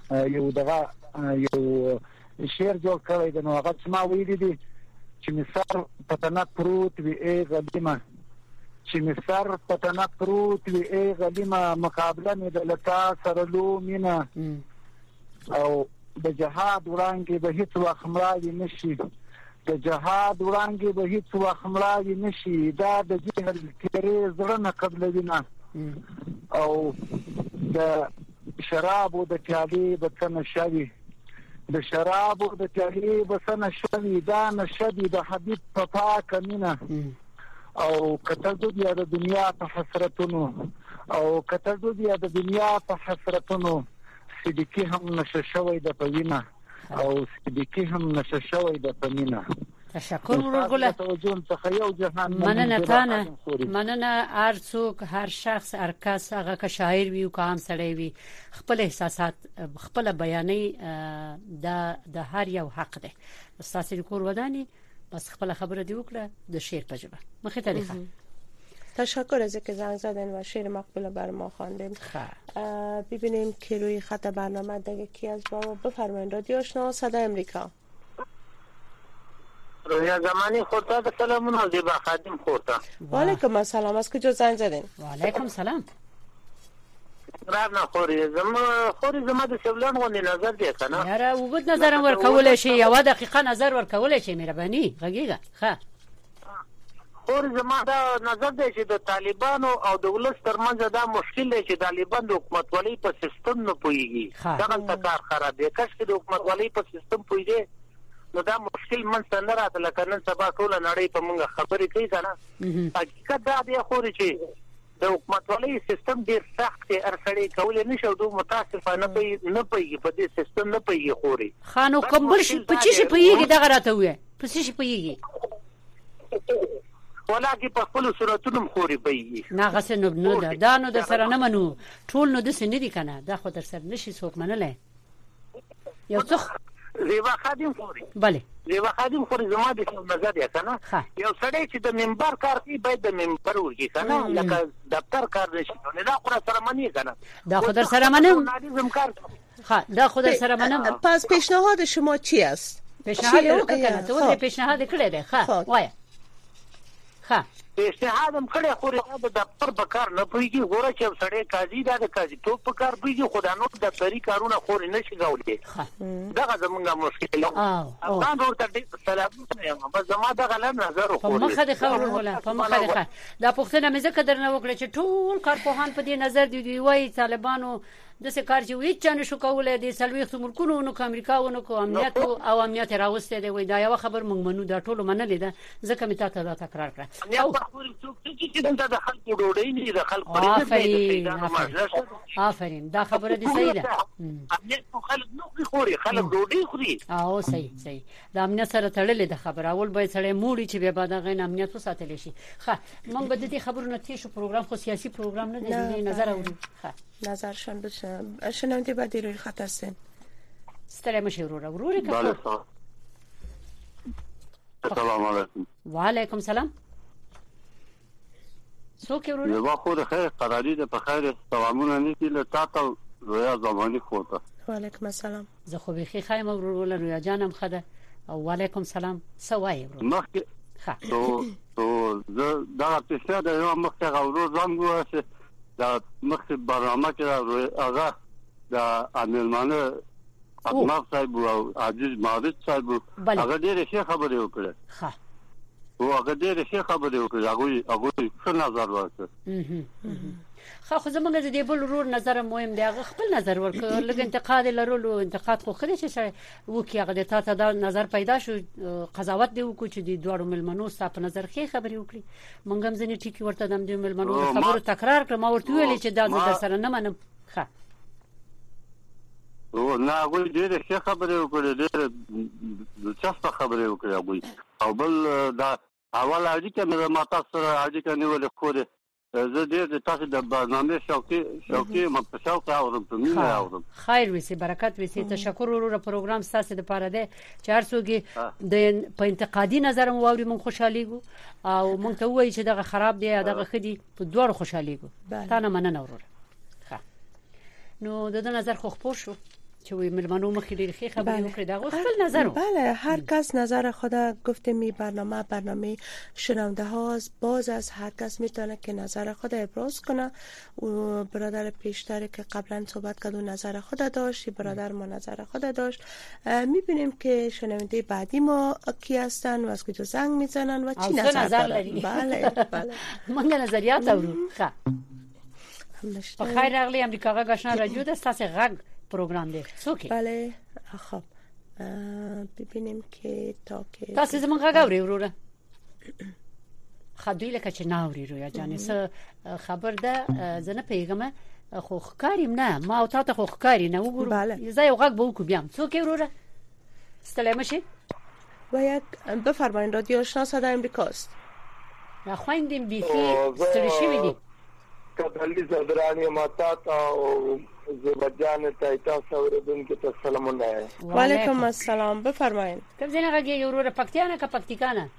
Speaker 6: یو شعر جوړ کړی دی نو هغه ما ویلي دي چې مسار پتنه پروت وی ای غلیمه چې مسار پتنه پروت وی ای غلیمه مقابله مې د لتا سره لو مینا او د جهاد وړاندې به هیڅ وخت مړاوي نشي د جهاد وړاندې به هیڅ وخت مړاوي نشي دا د جهل تیرې زړه نه قبلوي نه او د شراب او د پیالې بتنه شوي د شراب او د پیالې بتنه شوي دا نشدي د حبيب په پاکه مینه او کتل د دنیا په حسرتونو او کتل د دنیا په حسرتونو صدیقی هم نشه شوی د پوینه او صدیقی هم نشه شوی د پمینه
Speaker 4: تشکر ورغله مننه ارڅوک هر شخص هر کس هغه که شاعر وي او که هم سړی وي خپل احساسات خپل بیانې د هر یو حق ده استاد کور ودانی بس خپل خبره دی وکړه د شعر په ژبه مخه تاریخ
Speaker 3: تشکر از اینکه زنگ زدین و شعر مقبول بر ما خواندین ببینیم که روی خط برنامه دیگه کی از بابا بفرمایید رادیو آشنا صدای امریکا
Speaker 1: رویا زمانی خورتا د سلامونه زیبا خادم خورتا
Speaker 3: و علیکم السلام از کجا زنگ زدین
Speaker 4: و علیکم السلام
Speaker 1: راب نه خوري زما د شبلان غونډې نظر دی کنه
Speaker 4: یاره وګد نظر ورکول شي یو دقیقه نظر ورکول شي مهرباني غږیږه ښه
Speaker 1: خوري زما دا نظر دی چې د طالبانو او د ولس ترمنځ دا مشکل دی چې طالبان د حکومتولۍ په سیستم نه پوهیږي دا کار خراب دی کله چې د حکومتولۍ په سیستم پوهیږي نو دا مشکل من څنګه راتله کنه سبا ټول نړۍ په موږ خبرې کوي کنه حقیقت دا دی خوري چې د حکومتولۍ سیستم ډیر سخت دی ارسړې کولې نشو دوه متاسفانه نه پېږي په دې سیستم نه پېږي خوري
Speaker 4: خانو کومبل شي په چی شي پېږي دا غراته وې په چی شي پېږي
Speaker 1: ولکه په خپل صورتونو خوري پېږي
Speaker 4: نه غسه نو دا نو د سره نه منو ټول نو د سن دي کنه دا خو در سره نشي څوک منلای یو څه
Speaker 1: زیبا خادم خوري
Speaker 4: bale
Speaker 1: زیبا خادم خوري زما د نظر دی کنه یو سړی چې د منبر کار کوي باید د منبر وږي کنه لکه دفتر کار نشي نه دا خو سره منی کنه
Speaker 4: دا خو در سره منم ها دا خو در سره منم
Speaker 3: پس پیشنهاد شما چی است
Speaker 4: پیشنهاد کنه تو پیشنهاد کړی دی ها وای ها
Speaker 1: پیشنهادم کړی خو د دفتر په کار نه پويږي ګوره چې سړی قاضي دا د قاضي ټوپ په کار پويږي خدانو د دفتري کارونه خو نه شي غوړي دغه زمونږه مشکل افغان ورته سلام بس زما دغه نظر خو
Speaker 4: په مخه د خبرو ولا په مخه دا پښتنه مې ځکه درنه وکړه چې ټول کارپوهان په دې نظر دی وای طالبانو د څه کار چې هیڅ چانه شو کولای د سلويخت ملکونو نو امریکاونو کو امنیت او امنیت راوسته دی وای دا یو خبر موږ منو دا ټول منل دي ځکه می تاسو دا تکرار کړ
Speaker 5: یا په خوري څوک چې د خلکو ډوډۍ نه د خلکو
Speaker 4: آفرین دا خبره دي صحیح ده
Speaker 5: امنیت خلک نو خوري خلک ډوډۍ خوري
Speaker 4: او صحیح دا امنیت سره تړلې ده خبره اول به سره موړي چې به بعد غین امنیت وساتل شي ښه موږ به د دې خبرونو تیشو پروګرام خو سیاسي پروګرام نه دی نظر اوري ښه
Speaker 3: نظرشان بشه شنونده بعدی روی خط هستین
Speaker 4: ستړی مشه وروره
Speaker 6: بله السلام علیکم
Speaker 4: وعلیکم سلام څوک وروره
Speaker 6: یو خو د خیر قراری ده په خیر سلامونه نیتی له تاسو رویا زمانی خوته
Speaker 3: وعلیکم السلام
Speaker 4: زه خو به خیر وروره رویا جانم خده او وعلیکم سلام سوای وروره
Speaker 6: مخکې تو زه دا څه ده یو مخکې غوړو زنګ واسه دا مخکې برنامه کې هغه د املمانه اطماف صاحب او عزیز مارد صاحب هغه ډېر ښه خبرې وکړه
Speaker 4: ښه
Speaker 6: او هغه ډېر ښه خبرې وکړه هغه څه نظر ورکړ
Speaker 4: خو زمونږ د دې بل ورور نظر مهم دی هغه خپل نظر ورکړ لږ انتقاد لرلو انتقاد خو خدای چې وکي هغه د تاسو دا نظر پیدا شو قضاوت دی وکړو چې د دوړو ملمنو ستاسو په نظر کې خبرې وکړي مونږ هم ځنې ټیکی ورته د ملمنو خبرو تکرار کړم او ورته ویل چې دا د سره نه منم ښه
Speaker 6: او نه هغه ډېر ښه خبرې وکړې ډېر دلچسپه خبرې وکړې او بل دا اول اړیکه مې ما تاسو سره اړیکه نیولې خو زه ډېر تاسو د برنامه شوقي مپساو اورم په مینه اورم
Speaker 4: خیر وسی برکت وسی تشکر وروره پروګرام ستاسو د پاره ده چې هر څوک د په انتقادي نظر مو اوري مون خوشاليګو او مونږ ته وایي چې دغه خراب دی دغه خدي په دوړ خوشاليګو تا نه مننه وروره نو د نظر خو خپور شو چې وی ملمنو مخې ډېر ښه خبرې وکړې دا خپل نظر
Speaker 3: بله هر کس نظر خود گفتم می برنامه شنونده هاست باز از هر کس میتونه که نظر خود ابراز کنه و برادر پیشتر که قبلا صحبت کرد و نظر خود داشت برادر ما نظر خود داشت میبینیم که شنونده بعدی ما کی هستن و از کجا زنگ میزنن و چی نظر دارن بله
Speaker 4: من نظریات اورو ښه بخیر راغلی امریکا غږ آشنا رادیو د تاسو غږ پروگرام دی څوک
Speaker 3: بله خب ببینیم که تا که
Speaker 4: تاسو زمونږ غږ اورئ وروره خدای لکه چې ناوري رویا جانې څه خبر ده زه نه پیغامه خو ښکاریم نه ما او تاسو خو ښکاری نه وګورو زه یو غږ به وکړم بیا څوک وروره ستړی مشي
Speaker 3: و یک بفرمایید رادیو آشنا صدای امریکاست
Speaker 4: را خواندیم بیخی ستړی شوی دی
Speaker 8: کدلی زدرانی ماتا او زبجان تایتا سوردون کې تسلامونه
Speaker 3: وعلیکم السلام بفرمایید
Speaker 4: کوم ځای نه غږی وروره پکتیا نه کا پکتیکا نه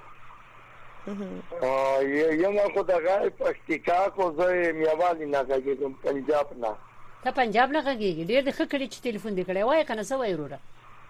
Speaker 8: یم خو دغه پکتیکا کو زه میوالی نه غږی پنجاب نه
Speaker 4: ته پنجاب نه غږی ډیر د خکړی چې ټلیفون دی کړی وای کنه سو وای وروره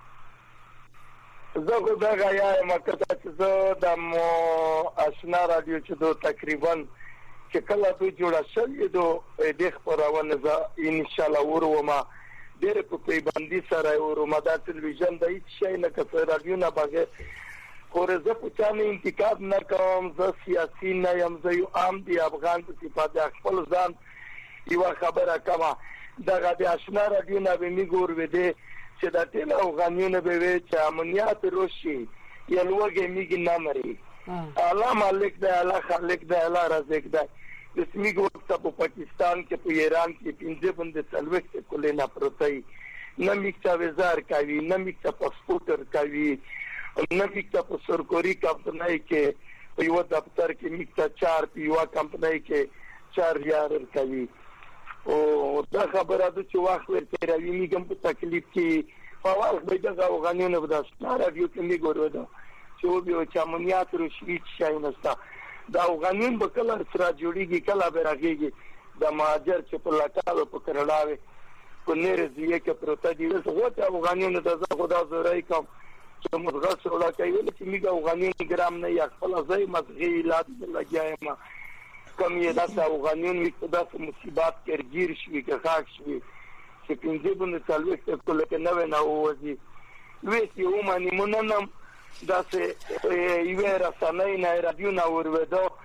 Speaker 8: زه خو دغه یا مکه چې زه د آشنا رادیو چې دو تقریبا چې کله دوی جوړه شوې دو د خبرونه ز ان شاء الله وروما ډېر په پیبندي سره وروما د ټلویزیون د هیڅ شي نه کته رادیو نه بغیر خو زه په چانه انتخاب نه کوم زه سیاسي نه یم زه یو عام دی افغان په صفات خپل ځان یو خبره کما دغه د آشنا رادیو نه به میګور وې چې د ټول افغانانو به وي چې امنیت روشي یلوګه میګ نه مري الله مالک دی الله خالق دی الله رزق دی د سمیګ وخت په پاکستان کې په ایران کې پنځه بند څلوي کولې نه پروتای نه میکتا وزار کوي نه میکتا پاسپورت کوي نه میکتا په سرکوري کمپنۍ کې په یو دفتر کې میکتا 4 په یو کمپنۍ کې 4000 کوي او دا خبره ده چې واخ ورته راوي میګم په تکلیف کې فوال به دا غوښنه د رادیو کې میګورو دا چې وبو چې امنیت روشي شي نستا دا غنین به کله سره جوړیږي کله به راغيږي د مهاجر چې په لټاو په کړهلاوي په نيرزیه کې پروت دي زه ته غنین د خدا زورای کوم چې مزغه سره کوي چې میګه غنین ګرام نه یا خپل ځای مزغي لاد لګیایم کوم یې دا غنین میکدا مصیبات کېږي شي کې خاص شي چې پنځه بند څلوي کله کې نه وځي وې چې ومني مونږ دا سه یو رسنۍ نه رادیو نه ورودو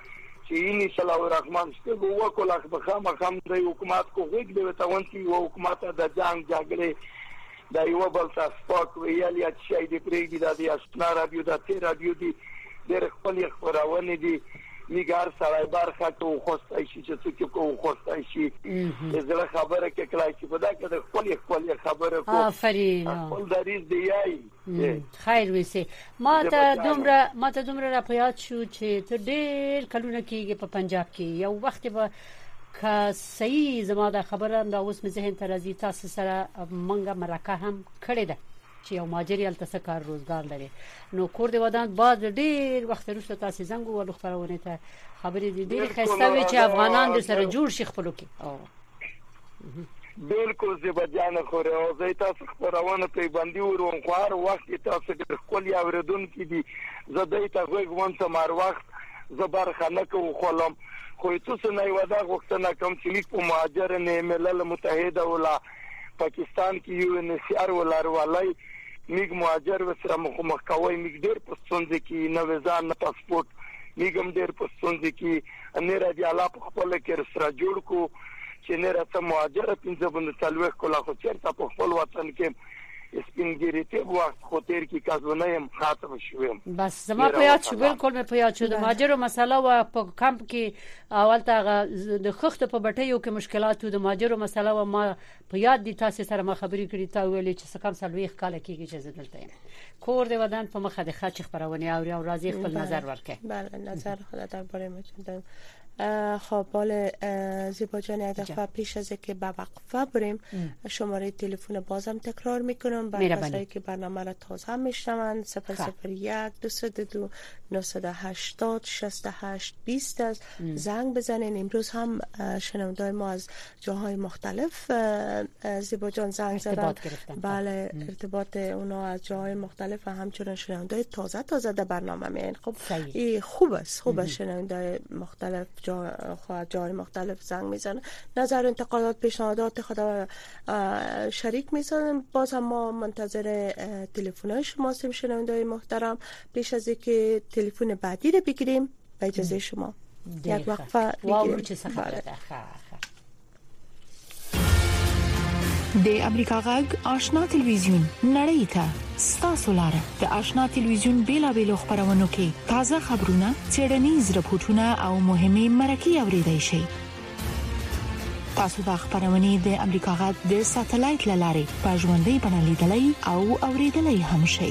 Speaker 8: چې ان شاء الله الرحمن ستو وکول اخبخه مخام د حکومت کو غوږ دی تاونتي او حکومت د جنگ جګړه د یو بل تاسو ویل یا چې د پریږدي د آشنا رادیو د تی رادیو دی د خپل خبرونه دي میګار سړی برخه کو خوستای شي چې څوک کو خوستای شي زه خبره کې کله چې په دا کې د خپل خبره کو
Speaker 4: آفرین
Speaker 8: خپل دریز دی یای
Speaker 4: خیر وسی ما ته دومره را پیاد شو چې ته ډېر کلونه کېږي په پنجاب کې یو وخت به که صحیح زما د خبره دا اوس مې ذهن ته راځي تاسو سره منګه مرکه هم کړې ده چې یو ماجری التسه کار روزګار لري نو کور دی ودان بعد ډیر وخت وروسته تاسو زنګ ولو خبرونه ته خبرې دي ډیر خسته وي چې افغانان در سره جوړ شي خپلو کې
Speaker 8: بالکل زه بجانه خوره او زه تاسو خبرونه ته باندې ورون خوار وخت تاسو د خپل یاوردون کې دي زه دای ته غوږ مار وخت زبر خلک او خلم خو تاسو نه ودا غوښتنه کوم چې لیک په مهاجر نه ملل متحده ولا پاکستان کې یو ان سی ار ولر ولای میګ مهاجر وسره مخ کوي میګ ډیر پسند کې نو ویزا نه پاسپورت میګم ډیر پسند کې ان راځي الله په خپل کې سره جوړ کو چې نه راته مهاجر پنځه بند تلوخ کولا خو چیرته په خپل وطن کې سپینګریته وخت خو تیر کې کازونه هم خاطر شوم
Speaker 4: بس زما په یاد شو بالکل مې په یاد شو د مهاجرو مسله و په کمپ کې اول ته د خخت په بټیو کې مشکلات د مهاجرو مسله و ما په یاد دي تاسو سره ما خبرې کړې تا ویلې چې سکم سلويخ کال کېږي چې زدلته یم کور دی ودان په مخه د خاطر خبرونه او راضی خپل نظر ورکه
Speaker 3: بله نظر خودت درباره می‌دم خب حال زیبا جان یک دفعه پیش از که به وقفه بریم شماره تلفن بازم تکرار میکنم برای کسایی که برنامه را تازه میشنوند 001 222 980 68 20 است زنگ بزنین. امروز هم شنوندای ما از جاهای مختلف زیبا جان زنگ زدن بله ارتباط اونا از جاهای مختلف و همچنین شنوندای تازه در برنامه میان. خب این خوب است شنوندای مختلف جای مختلف زنگ میزنن نظر انتقادات پیشنهادات خود شریک میزنن. باز هم ما منتظر تلفن‌های شما هستیم شنوندای محترم. پیش از اینکه تلفن بعدی رو بگیریم با اجازه شما یک وقفه بگیریم.
Speaker 9: د امریکا غږ آشنا تلویزیون نړۍ ته ستاسو لاره د آشنا تلویزیون بیلابېلو خبرونو کې تازه خبرونه چېرنیز رپورټونه او مهمه مرکې اوريدای شئ. تاسو د خبرونې د امریکا غږ د ساتلایت لارې په ژوندۍ بڼه لیدلای او اوریدلای هم شئ.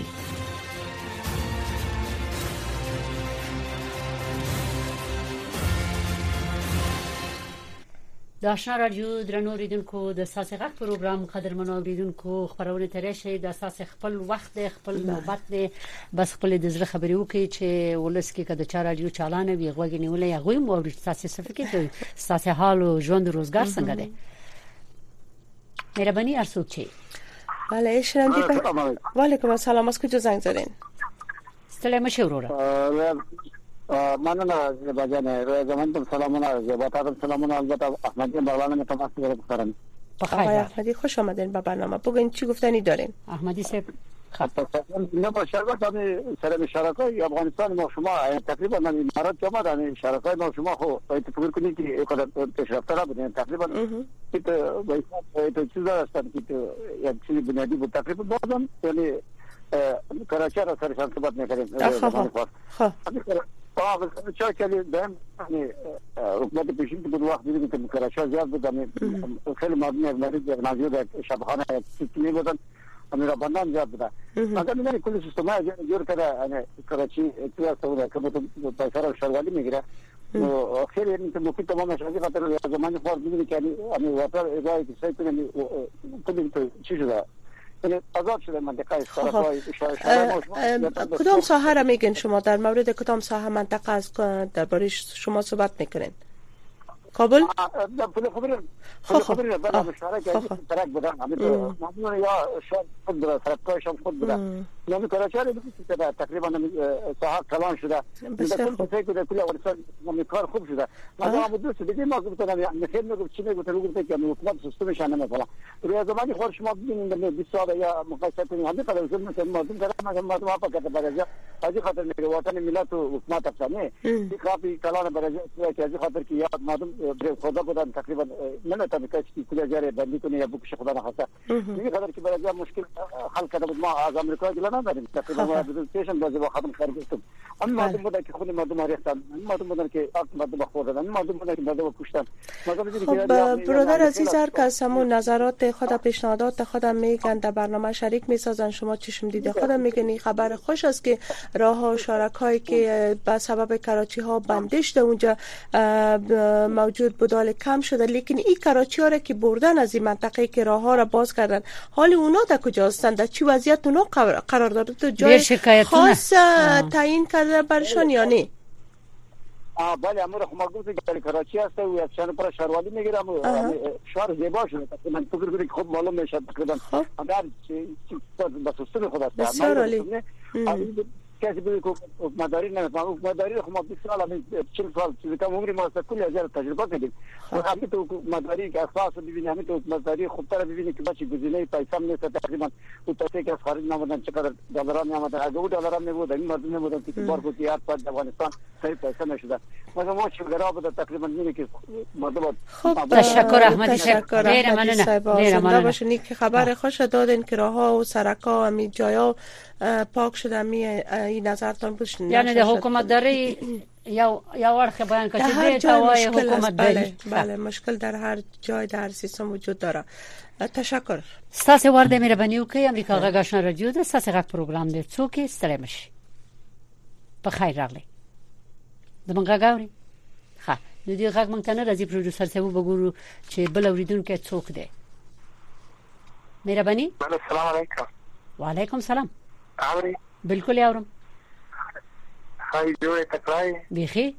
Speaker 4: د آشنا رادیو درنو اوریدونکو د اساسي غږ پروګرام قدرمنو اوریدونکو خبرونه ترې شي د اساسي خپل وخت خپل نوبت دی بس خپل د زړه خبرې وکړي چې ولس کې کده چا رادیو چالانه وي غوږی نیولې هغه مو اوري تاسو څه فکر کوي تاسو حال او ژوند روزګار څنګه دی مهرباني ارسوک چی
Speaker 3: بله شنوندی و علیکم السلام از کجا زنگ زدین؟
Speaker 4: ستړی مشه وروره
Speaker 10: مننه زباجانه روی زمان تم سلامونه زباتاتم سلامونه البته احمدی مولانا تماس گرفتم.
Speaker 3: آقای احمدی خوش آمدین به برنامه. بگین چی گفتنی دارین؟
Speaker 4: احمدی صاحب
Speaker 10: نه با شرکت سر شرکای افغانستان ما شما تقریبا من امارات که آمدن شرکای ما شما خو فکر کنید که اینقدر پیشرفته نبودن تقریبا تو چیزا هستن که یک چیز بنیادی بود تقریبا بازم یعنی کراچی را سر شرکت می‌کردیم. چه کلی دم یعنی حکومت پیشین بود وقت دیدیم که کراچی زیاد بود خیلی مردم نازیود شبخانه سیستمی بودن امیر بندان زیاد بود. مثلا می‌بینی کلی سیستم‌های جور کرده یعنی کراچی تو بود که تو پیسر شروالی میگیره و خیلی این موقع تمام شدی خاطر زمانی فرض می‌بینی که یعنی واتر اداره که سایت یعنی کلی چی شده آزاد شده منطقه
Speaker 3: کدام ساحه را میگن شما در مورد کدام ساحه منطقه از درباره شما صحبت میکنین؟ کابل؟
Speaker 10: خبری بله مشارکت ترک بودن یا شاید خود بوده ترکایش هم خود بوده نو کراچۍ د تقریبا ساعت کلان شده د ټول څه کې د کله ورسره نو کار خوب شده ما مدته د دې ما کوم ته نه خیر نه کوم چې موږ ته وګورئ چې موږ حکومت سیستم شانه مثلا روی زمانی خور شما ببینید در 20 سال یا مقایسه کنید همه قدر زمین که مردم دارن مردم ها فقط برای از خاطر میگه وطن ملت و حکومت افسانه این کافی کلان برای که از خاطر که یاد مردم خدا بودن تقریبا نمیتونه کسی کلی جاره بندی کنه یا بکشه خدا نخواسته این خاطر که برای مشکل حل کرده بود ما از آمریکا گله نداریم تقریبا ما پرزنتیشن باز با خودم خارج شدیم اما مردم بودن که خود مردم ریختن مردم بودن که مردم خوردن مردم بودن که مردم کشتن
Speaker 3: برادر عزیز هر کس همون نظرات خود پیشنهادات خودم میگن در برنامه شریک میسازن شما چشم دیده خودم میگن این خبر خوش است که راه ها شرکایی که به سبب کراچی ها بندش در اونجا موجود بودال کم شده لیکن این کراچی ها را که بردن از این منطقه که راه ها را باز کردن حال اونا در کجا هستند در چی وضعیت اونا قرار داره تو جای خاص تعیین کرده برشان یا نه
Speaker 10: بله امور خو ما گفتم که کراچی هست و افشان پر شهروالی میگیرم شهر زیبا شده من فکر کنم که خود معلوم میشه تقریبا اگر با سیستم خود است
Speaker 3: بسیار عالی
Speaker 10: کسی بگه که حکومتداری نمیفهمه حکومتداری خو ما 20 سال همین 40 سال چیزی کم عمری ما کلی از تجربه کردیم و همین تو حکومتداری که اساس ببینید همین تو حکومتداری خوبتر ببینید که بچه گزینه پیسه نیست تقریبا اون تاسی که از خارج نمیدن چقدر دلار میآمد اگه اون دلار میبود این مردم نمیدن که بار کوتیات پر افغانستان صحیح پیسه نشده مثلا ما شغلا بود تقریبا اینه که مردم
Speaker 4: تشکر احمدی صاحب غیر ممنون
Speaker 3: باشین که خبر خوش دادین که راهها و سرکا همین جایا پاک شده این نظرتان بوش
Speaker 4: یعنی د حکومت داری یا ورخ بیان که چه توای حکومت داری
Speaker 3: بله مشکل در هر جای در سیستم وجود داره تشکر
Speaker 4: ستاسو ورده مهرباني وکي امریکا غږ آشنا رادیو د ستاسو غږ پروګرام دی څوک ستړي مشي په خیر راغلی د منګه غاوري ها د دې غږ مونږ ته نه راځي پروډوسر څه وګورو چې بل اوریدونکو څوک دی مهرباني
Speaker 8: السلام علیکم
Speaker 4: وعلیکم السلام
Speaker 8: اوري
Speaker 4: بالکل اورم
Speaker 8: هاي جوړه تکرای
Speaker 4: بيخي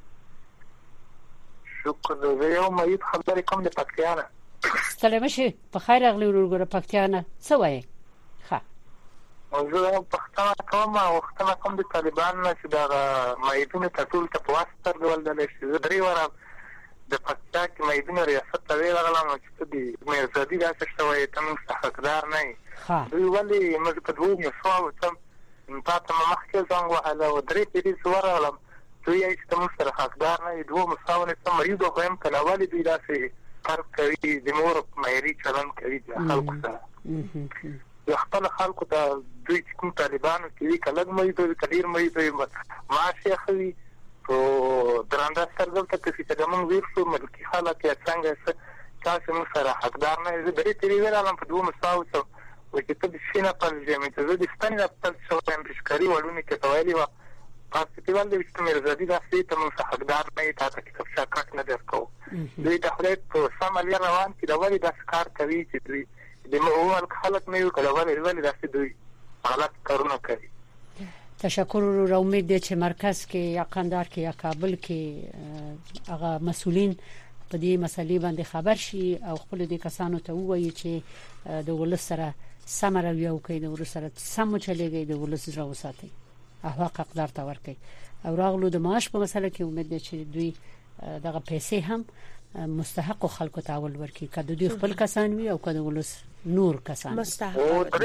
Speaker 8: شکر دې یو مې خبرې کوم د پکتیانه
Speaker 4: ستړي مشي په خیر راغلی ورګره پکتیانه څه وایي ها
Speaker 8: موضوع پښتانه کوم وختونه کوم د طالبان نه چې دا مېدونه ټول ته پواسطه ډول د درې ورم د پکتیا کې مېدونه ریاست ته ویلغلم چې د مرزادي داسې شوی ته موږ حقدار نه دوی ولې موږ په دوه مساو ته پاتې مخکې څنګه وهله او درې پیری سوارلم دوی یې چې موږ سره حقدار نه دوه مساو نه سم مریض خو هم کله ولې دوی داسې فرق کوي د مور مېری چلن کوي د خلکو سره د خپل خلکو ته دوی چې کوم طالبانو کې کله مې دوی کډیر مې دوی ماشي خوي او درانده سترګل ته چې د موږ ویښو ملکی خلک یې څنګه تاسو موږ سره حقدار نه دي درې پیری ویلم په دوه مساو ته وکړه د سینه په ځمې ته د سپنې په څو هم بشکاري ولونی کې توالي وا پاتې پیوال د استمر زادي د سیته موږ حقدار نه تاسو کې څه شک نه درکو دوی د خپل په سمال روان کې د وری د کار کوي چې دوی د مول خلک نه یو کله ولی د دوی حالت کارونه کوي
Speaker 4: تشکر و امید دی چې مرکز کې یا قندهار کې یا کابل کې هغه مسؤلین په دې مسلې باندې خبر شي او خپل دې کسانو ته وایي چې د ولس سره سمره یو کوي د ولس سره سم چلےږي د ولس زړه وساتي احقاق اقدار ته ورکي او راغلو د معاش په مسله کې امید دی چې دوی دغه پیسې هم مستحق خلکو ته اول ورکي کله دوی خپل کسان وي او کله ولس نور کسان
Speaker 3: مستحق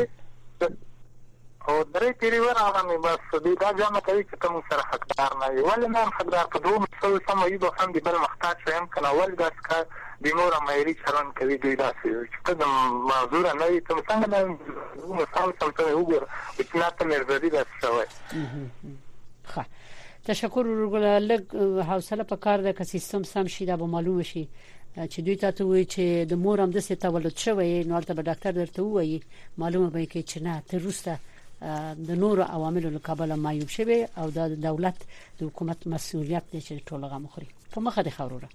Speaker 8: او درې پیری ورغلم بس دوی دا ځان کوي چې کوم سره حقدار نه وي ولې نه حقدار په دوه مسلو سم یو هم دي بل محتاج شم کله ول داس کا د مور مېری چلن کوي دوی داسې چې د معذور نه وي ته څنګه نه مساو سم ته وګور چې نه ته مرزدي داس شوی
Speaker 4: ښه تشکر ورګل لګ حوصله په کار د سیستم سم شي دا به معلوم شي چې دوی ته وایي چې د مور هم د څه تولد شوی نو ته به ډاکټر درته وایي معلومه به کې چې نه تر روسته د نور عواملو له کابل معیوب شوی او د دولت د حکومت مسؤلیت دی چې ټول غو مخوري په مخه د خوروره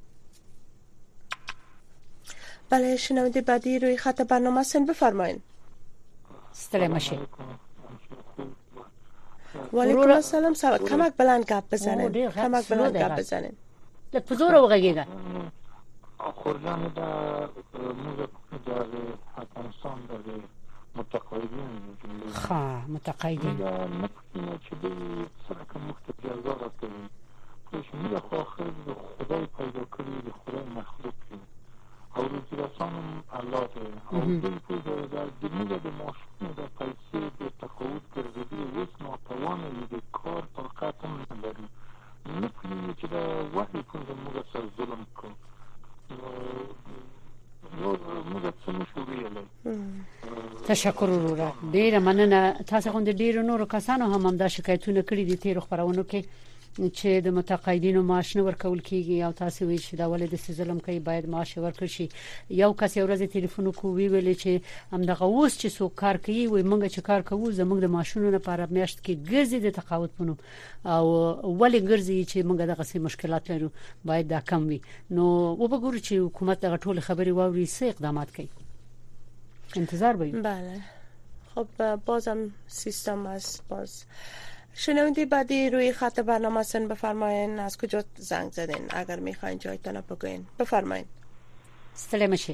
Speaker 3: بله شنونده بعدی روی خط برنامه سن بفرمایید
Speaker 4: ستړي مشه
Speaker 3: وعلیکم السلام کمک بلند گپ بزنید کمک بلند گپ بزنید
Speaker 4: لکه په زور وغږیږه
Speaker 11: خورجان د موږ د افغانستان د متقاعدین
Speaker 4: ها متقاعدين
Speaker 11: نفسنا چې د سره کوم مختلفه راځي چې موږ خو اخر خدای پیدا کړی د خدای مخلوق او د رسول الله ته او د موږ د ماشین د پیسې د تقاعد ګرځېدي اوس نو توانه د کار طاقت هم نه لري نفسي چې دا وحي کوم موږ سره ظلم کوي نو موږ څه نشو ویلای.
Speaker 4: تشکر وروره ډیره مننه. تاسو غوند ډیر نور کسانو هم دا شکایتونه کړي دي تیر خبرونه کې چې د متقاعدینو معاش نه ورکول کیږي او تاسو وی چې دا ولې د ظلم کوي باید معاش ورکړي شي. یو کس یو ورځ ټلیفون کوي ویل چې هم دغه اوس چې څوک کار کوي وي موږ چې کار کوو زموږ د معاشونو لپاره میاشت کې ګرځي د تقاعد پونو او ولې ګرځي چې موږ دغه سي مشکلات لرو باید دا کم وي. نو وګورو چې حکومت دغه ټول خبري واوري څه اقدامات کوي. انتظار باید.
Speaker 3: بله خب بازم سیستم است. باز شنونده بعدی روی خط برنامه سن بفرمایین از کجا زنگ زدین اگر میخواین جایتون رو بگوین بفرمایین.
Speaker 4: سلام شي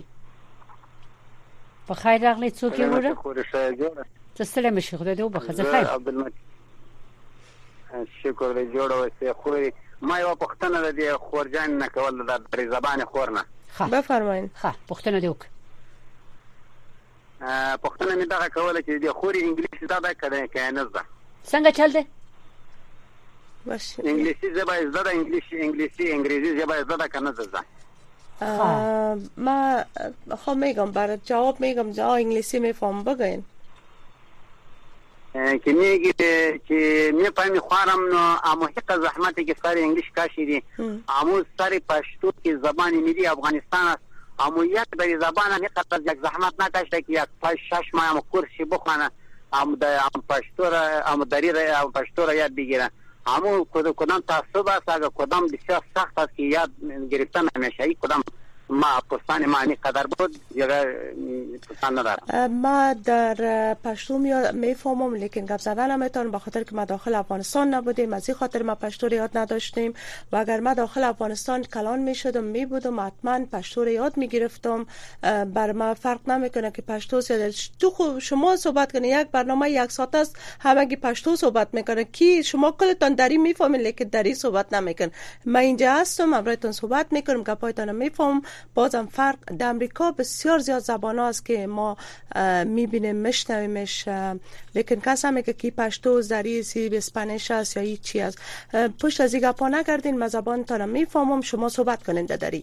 Speaker 4: بخیر راغلی څوک یو وره ته سلام شي خدای دې وبخښه خیر
Speaker 10: عبدالمجید شکر دې جوړ اوسې خوري ما یو پښتنه دې خورجان نه کول د پرې زبان خورنه
Speaker 3: بفرمایین.
Speaker 4: ها پښتنه دې وک
Speaker 10: پښتنه مې دا کوله چې دې خوري انګلیسي دا کړه کې نه زده
Speaker 4: څنګه چل دی
Speaker 3: باشه
Speaker 10: انګلیسي زبا زده انګلیسي زبا زده کنه زده
Speaker 3: ما خب میگم برای جواب میگم جا انگلیسی میفهم بگین
Speaker 10: که میگی که میفهمی خوارم نو امو حق زحمتی که سر انگلیش کاشی دی امو سر پشتو که زبان ملی افغانستان است امو یک بری زبان هم حق یک زحمت نکاشته که یک 5-6 ماه امو کورسی بخوانه ام دری را پشتو را یاد بگیرن همون کدام تعصب است اگر کدام بسیار سخت است که یاد گرفتن همیشه کدام ما پستان معنی قدر بود یا پستان ندارم.
Speaker 3: ما در پشتو میفهمم لیکن گپ زدن نمیتونم به خاطر که ما داخل افغانستان نبودیم از این خاطر ما پشتو یاد نداشتیم و اگر ما داخل افغانستان کلان میشدم میبودم حتما پشتو یاد میگرفتم. بر ما فرق نمیکنه که پشتو تو شما صحبت کنه یک برنامه 1 ساعت است همگی پشتو صحبت میکنه کی شما کلتون دری میفهمین لیکن دری صحبت نمیکن. من اینجا هستم امرایتون صحبت میکنم گپایتون میفهم. بازم فرق در امریکا بسیار زیاد زبان هاست که ما میبینیم میشنویمش لیکن کسی میگه که پشتو زری سی اسپانیش است یا هیچ چی است. پشت از این گپا نگردین من زبانتون میفهمم شما صحبت کنین دری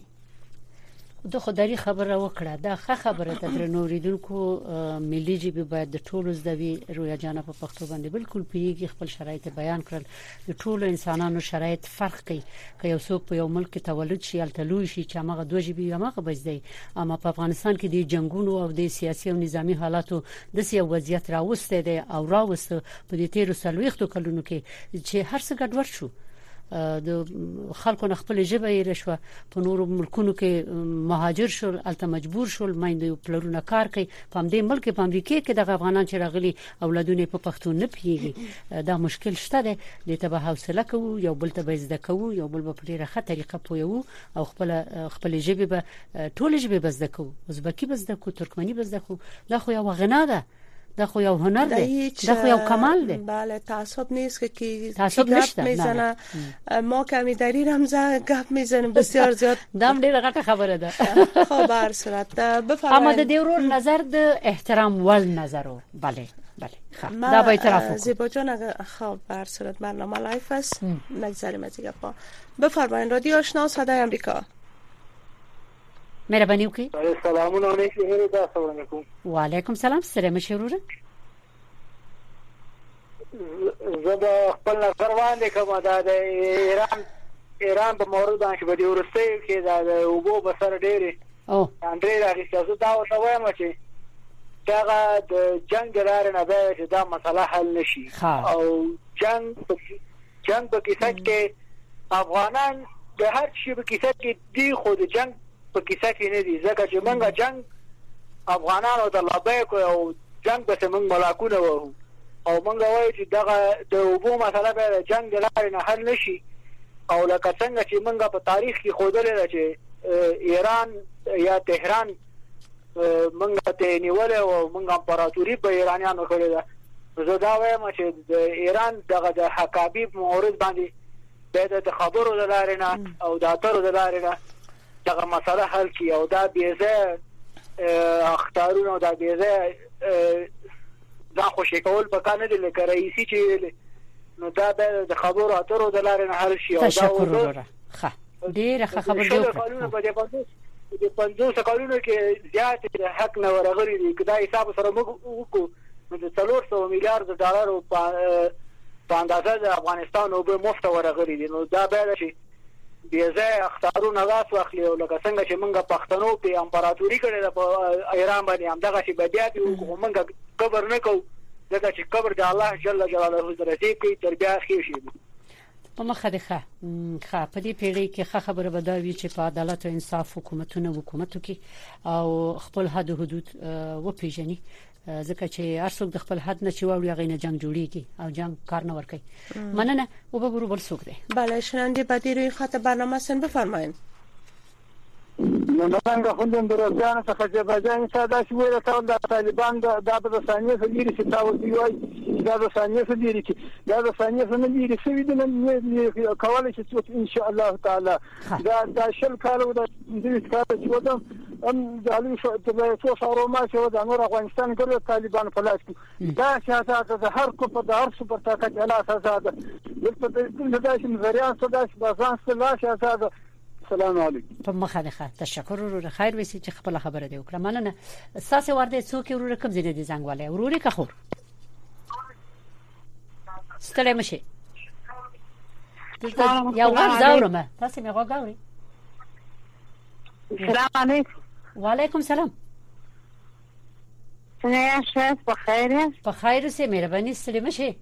Speaker 4: د خدای خبره وکړه دا ښه خبره ده تر نوریدونکو ملي جبه باید د ټولو زدوی رویا جان په پښتو باندې بالکل پیږي خپل شرایط بیان کړل. د ټولو انسانانو شرایط فرق کوي که یو څوک په یو ملک تولد شي التلوي شي چې هغه دوه جبه هغه بزدي اما په افغانستان کې د جنگونو او د سیاسي او نظامی حالاتو د سیاسي وضعیت راوسته دي او راوسته په دې 13 کلونو کې چې هر څه ګډوډ شو د خلکو خپل ژبه یې رشوه په نورو ملکونو کې مهاجر شول الته مجبور شول مایندې پلرونه کار کوي په دې ملک په امریکا کې د افغانان چې راغلي اولادونه په پښتو نه پیږي دا مشکل شته دی د ته به حوصله کوو یو بل ته به زده کوو یو بل په ډیره ښه طریقه پویو او خپل ژبه به ټول ژبه به زده کوو ازبکی به زده کوو ترکمنی به زده کوو دا خو یو غنا ده دا خو یو هنر دی دا خو یو کمال دی.
Speaker 3: بله تعصب نیست که
Speaker 4: تعصب نشته
Speaker 3: میزنه ما کمی دری رمزه گپ میزنیم بسیار زیاد
Speaker 4: دام ډیره غټه خبره ده.
Speaker 3: خب هر صورت بفرمایید.
Speaker 4: اما د دیورور نظر د احترام ول نظرو بله دا به اعتراف
Speaker 3: زیبا جان خب هر صورت برنامه لایف است نگذاریم از این گپا. بفرمایید رادیو آشنا صدای آمریکا.
Speaker 4: مهرباني وکړئ.
Speaker 8: سلامونه علیکم.
Speaker 4: وعلیکم سلام سره مشروره.
Speaker 8: زه خپل نظر باندې کوم دا د ایران په مورد باندې په دې ورسته کې دا د وګو بسر ډېری
Speaker 4: او
Speaker 8: انډری راغی تاسو دا اوس وایم چې دا د جنگ لاره نه ده چې دا مسله حل نشي او جنگ په کیسه کې افغانان د هر شي په کیسه کې دی خو د جنگ په کیسه کې نه دي ځکه چې موږ جنگ افغانانو د لابیک او جنگ به موږ ملاکونه وو او موږ وایو چې دغه د وبو مسله به جنگ لاره نه حل نشي او لکه څنګه چې موږ په تاریخ کې خوده چې ایران یا تهران موږ ته نیول او موږ امپراتوري په ایرانیانو کړی ده
Speaker 12: زه دا وایم چې د ایران دغه د حکابي مورد باندې د خبرو د لارې نه او د اترو د لارې نه دغه مسله حل کړي او دا بېځایه اخطارونه او دا بېځایه ځان خوشي کول پکار نه دي لکه رئیسي چې نو دا د خبرو اترو د لارې نه حل شي. او دا
Speaker 4: ښه ډېره ښه خبره جوړه
Speaker 12: کړه. د 50 کلونو کې زیات حق نه ورغلي دي. کدا حساب سره موږ وکړو نو د 400 میلیارډ ډالر په اندازه د افغانستان او به مفت ورغلي دي. نو دا به شي بېځای اختارونه راس واخلي او لکه څنګه چې موږ پښتنو په امپراتوري کړې ده په ایران باندې همدغه شي به بیا موږ قبر نه کوو ځکه چې قبر د الله جل جلاله درته کوي تر بیا خیر شي.
Speaker 4: په مخه ده ښه په دې پیړۍ کې ښه خبره به دا وي چې په عدالت او انصاف حکومتو کې او خپل حد او حدود وپیژني ځکه چې هر څوک د خپل حد نه چې واوري هغه نه جنگ جوړیږي او جنگ کار نه ورکوي. مننه او به بل څوک دی.
Speaker 3: بله شنونده بعدی روی خط برنامه سن بفرمایید.
Speaker 6: مننه خوندم دروازه څخه چې بجان ساده شوی د طالبان د ثانیه سلیری چې تاسو وایي د ثانیه سلیری چې د ثانیه سلیری څه دي نن کولای شي چې ان شاء الله تعالی دا شل کالو د دې کار چې ودم د علي شو د څو شهرو ما چې د نور افغانستان ګرځي طالبان په لاس کې دا سیاست د هر کوپر د هر سپر طاقت اعلی اساس ده د داسې نظریات څه د بازان څه سیاست. السلام علیکم.
Speaker 4: په مخه ده تشکر ورور خیر وسی چې خپل خبره دی وکړه. مننه اساس ورده څوک ورور کوم ځای دي زنګواله وروري که خور ستړی مشه یا ور زاورم تاسو می غواړئ.
Speaker 13: السلام علیکم.
Speaker 4: وعلیکم سلام.
Speaker 13: څنګه یاست؟ په خیر یاست؟
Speaker 4: په خیر سه مهرباني ستړي مشه.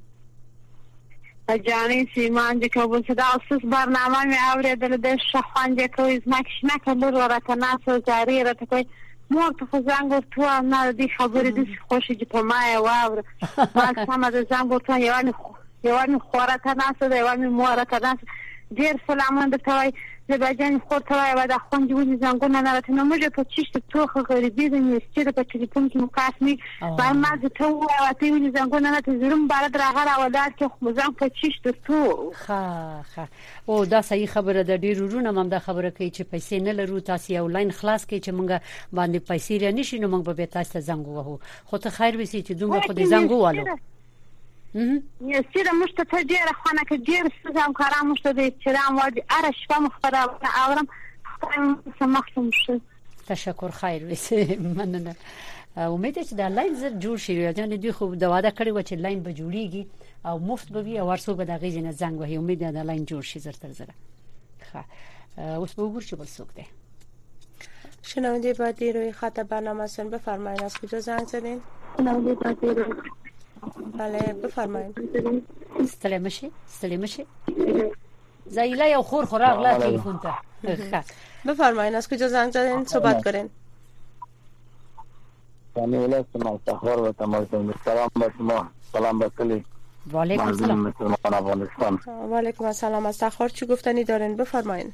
Speaker 13: جانی سیمان د کوم څه د اوسس برنامه مې اوریدل د شخوان د کویز مکشنه کله ورته ناسو جاری راته کوي مور ته زنګ ورته نه دي خبرې د خوشي چې په ما واور ما سم د زنګ ورته یوان خورته ناسو دی یوان مور ته ناسو ډیر سلامونه ته د بجان خورته وای د خوند ونی زنګونه نه راته نو موږ په چشت توخه غریبې د یستره په ټلیفون کې مقاسمي با ما د تو واته ونی زنګونه نه ته زرم بار درغه ولادت کې خو زنګ په چشت تو
Speaker 4: ښه او دا صحیح خبره ده. ډیر ورونه هم دا خبره کوي چې پیسې نه لرو تاسو یو لاین خلاص کړئ چې مونږ باندې پیسې رانه شي نو مونږ به تاسو ته زنګ وهو. خو ته خیر وسی چې دومره خو دې زنګ والو
Speaker 13: یستره مشته ته ډیره خونه کې ډیر څه کارا مشته د احترام وادي اره شپه مخبره اورم سمحتم شه.
Speaker 4: تشکر خیر وسی. مننه. امید چې دا لاین زر جوړ شي یعنی دوی خو دا وعده کړی و چې لاین به جوړیږي او مفت به وي او ورسو به د غیزنه زنګ وهي. امید دا لاین جوړ شي زر تر زره. ښه اوس به وګورئ چې بل څوک دی.
Speaker 3: شنونده بعدی روی خط برنامه سن بفرمایید. از کجا زنگ زدین؟
Speaker 13: شنونده بعدی
Speaker 3: بله بفرمایید.
Speaker 4: ستړي مشه زایله یو خور راغله تلیفون ته.
Speaker 3: بفرمایید از کجا زنگ زدین صحبت کنین.
Speaker 14: سلام علیکم تخبر و تمام سلام به شما. سلام به کلی.
Speaker 4: و علیکم السلام.
Speaker 3: و علیکم السلام. از تخبر چی گفتنی دارین بفرمایید.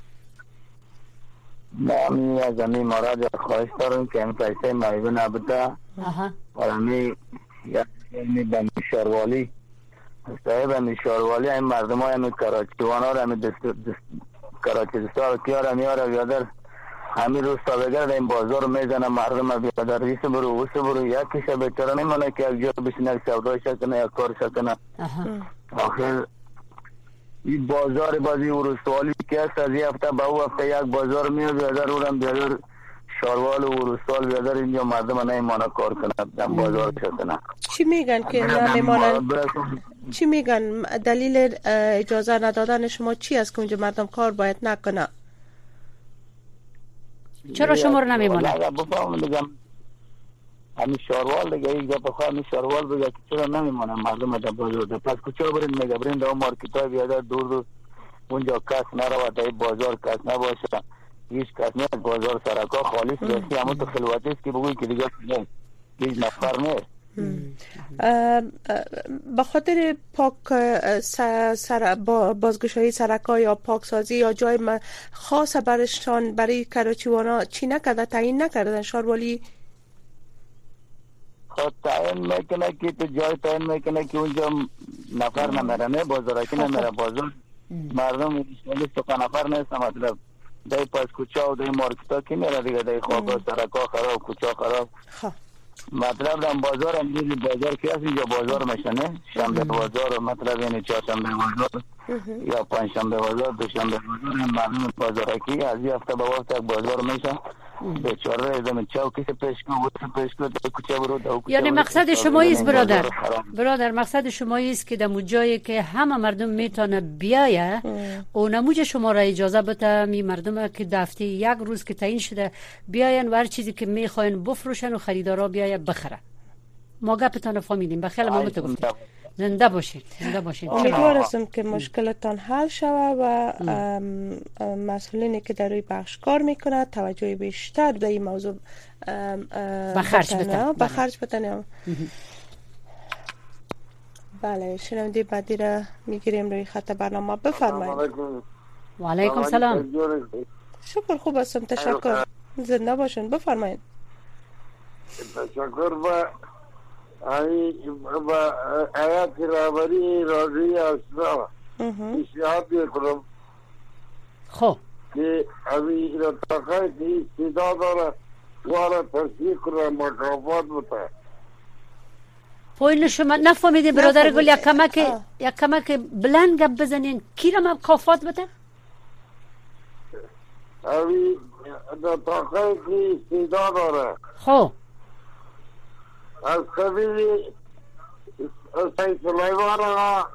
Speaker 14: من از زمین مراد خواهش دارم که این پیسه مایبون نبوده و یعنی به میشاروالی صاحب میشاروالی این مردم های همین کراچیوان ها همین کراچی دستار کیار همیار بیادر همین روز تا بگرد این بازار میزنه مردم بیادر ایس برو یکیشه بچاره نیمانه که یک جا بشینه یک سودای شکنه یک کار شکنه. آخر این بازار بازی ورستوالی که است از یه هفته به او هفته یک بازار میاد بیادر اونم بیادر شاروال و ورستوال بیادر اینجا مردم نیمانه کار کنه بازار شکنه.
Speaker 3: چی میگن که نمیمانن؟ چی میگن دلیل اجازه ندادن شما چی است که اونجا مردم کار باید نکنه؟
Speaker 4: چرا شما رو نمیمانن؟
Speaker 14: همین شاروال دیگه اینجا بخواه همین شاروال بگه که چرا نمیمانن مردم در بازار ده پس کچا برین میگه برین در مارکت های بیادر دور اونجا کس نرود در بازار کس نباشه هیچ کس نیست بازار سرکا خالیست بسی همون تو خلوتیست که بگوی که دیگه نیست هیچ نفر نیست.
Speaker 3: به خاطر پاک بازگشایی سرکا یا پاکسازی یا جای خاص برشان برای کراچیوانا چی نکرده تعیین نکردن شاروالی؟
Speaker 14: خود تعیین میکنه که تو جای تعیین میکنه که اونجا نفر نمیره، نه بازارکی نمیره، بازار مردم ایشالی سوکا نفر نیست، مطلب دای پاس کوچه و دای مارکتا که میره دیگه، دای خوابا سرکا خراب، کوچه خراب. مطلب دم بازار امروز بازار که هست اینجا بازار میشه نه، شنبه بازار مطلب یعنی چهارشنبه بازار یا پنجشنبه بازار، دوشنبه بازار، مردم بازارکی از این هفته به وقت بازار میشه. بیچاره زمین چاو کسی پیش کو کوچه برو.
Speaker 4: یعنی مقصد شما است برادر مقصد شما است که در جایی که همه مردم میتونه بیایه و نموج شما را اجازه بده می مردم که دفته یک روز که تعیین شده بیاین و هر چیزی که میخواین بفروشن و خریدارا بیایه بخره. ما گپتون فهمیدیم. بخیر ما گفتیم زنده باشید.
Speaker 3: امیدوارم که مشکلتان حل شود و مسئولینی که در روی بخش کار میکنه توجه بیشتر به این موضوع به خرج بتن. بله شنونده بعدی را میگیریم روی خط برنامه. بفرمایید.
Speaker 4: و علیکم سلام.
Speaker 3: شکر خوب هستم تشکر. زنده باشین. بفرمایید.
Speaker 15: تشکر. با آیات رابری راضی اسرا اشتهاد کنم
Speaker 4: خب
Speaker 15: که اوی را تقیید استعداد داره وارا تصدیق کنم مکافات بتا
Speaker 4: پویل شما نفهمیدی برادر گل یک کمک بلند گپ بزنین کی را مکافات بتا
Speaker 15: اوی را تقیید استعداد داره
Speaker 4: خب
Speaker 15: از قبیل سید سلیمان آقا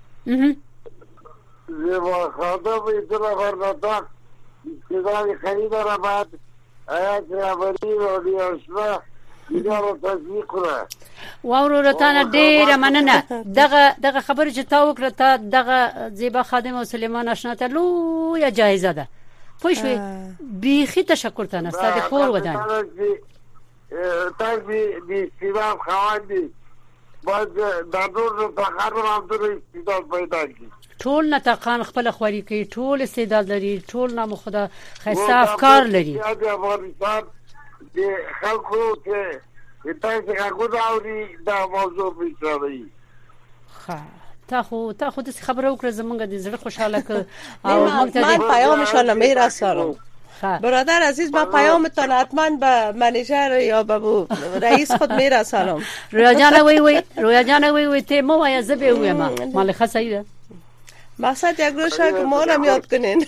Speaker 15: زیبا خاطب ایتنا فرنطاق استداد خرید را بعد آیات رابری رادی اشنا دیگه رو تصدیق کنه
Speaker 4: واورو رتانه ډیره مننه. دغه خبرې چې تا وکړه ته دغه زیبا خادم او سلیمان آشنا ته لویه جایزه ده. پوه شوې بیخي تشکر ته نه ستا د کور ودان
Speaker 15: تاک دی استیداد خواد دی باید دادور تخارم عبدالله استیداد پیدا کی
Speaker 4: ټول نتقان خپل خواري کوي، ټول استعداد لري، ټول نام خدا خیسته افکار لري.
Speaker 15: د افغانستان د خلکو ته تاسو هغه داوري دا موضوع پیښوي.
Speaker 4: تا خو د خبرو وکړه زمونږ د زړه خوشاله ک او
Speaker 3: موږ ته پیغام شاله میرسارم. برادر عزیز با پیامتان حتما به منیجر یا به رئیس خود میرسانم.
Speaker 4: رویا جان وی ته مو یا زبه وی ما مال خاصه
Speaker 3: مقصد یک روز که ما رو یاد کنین.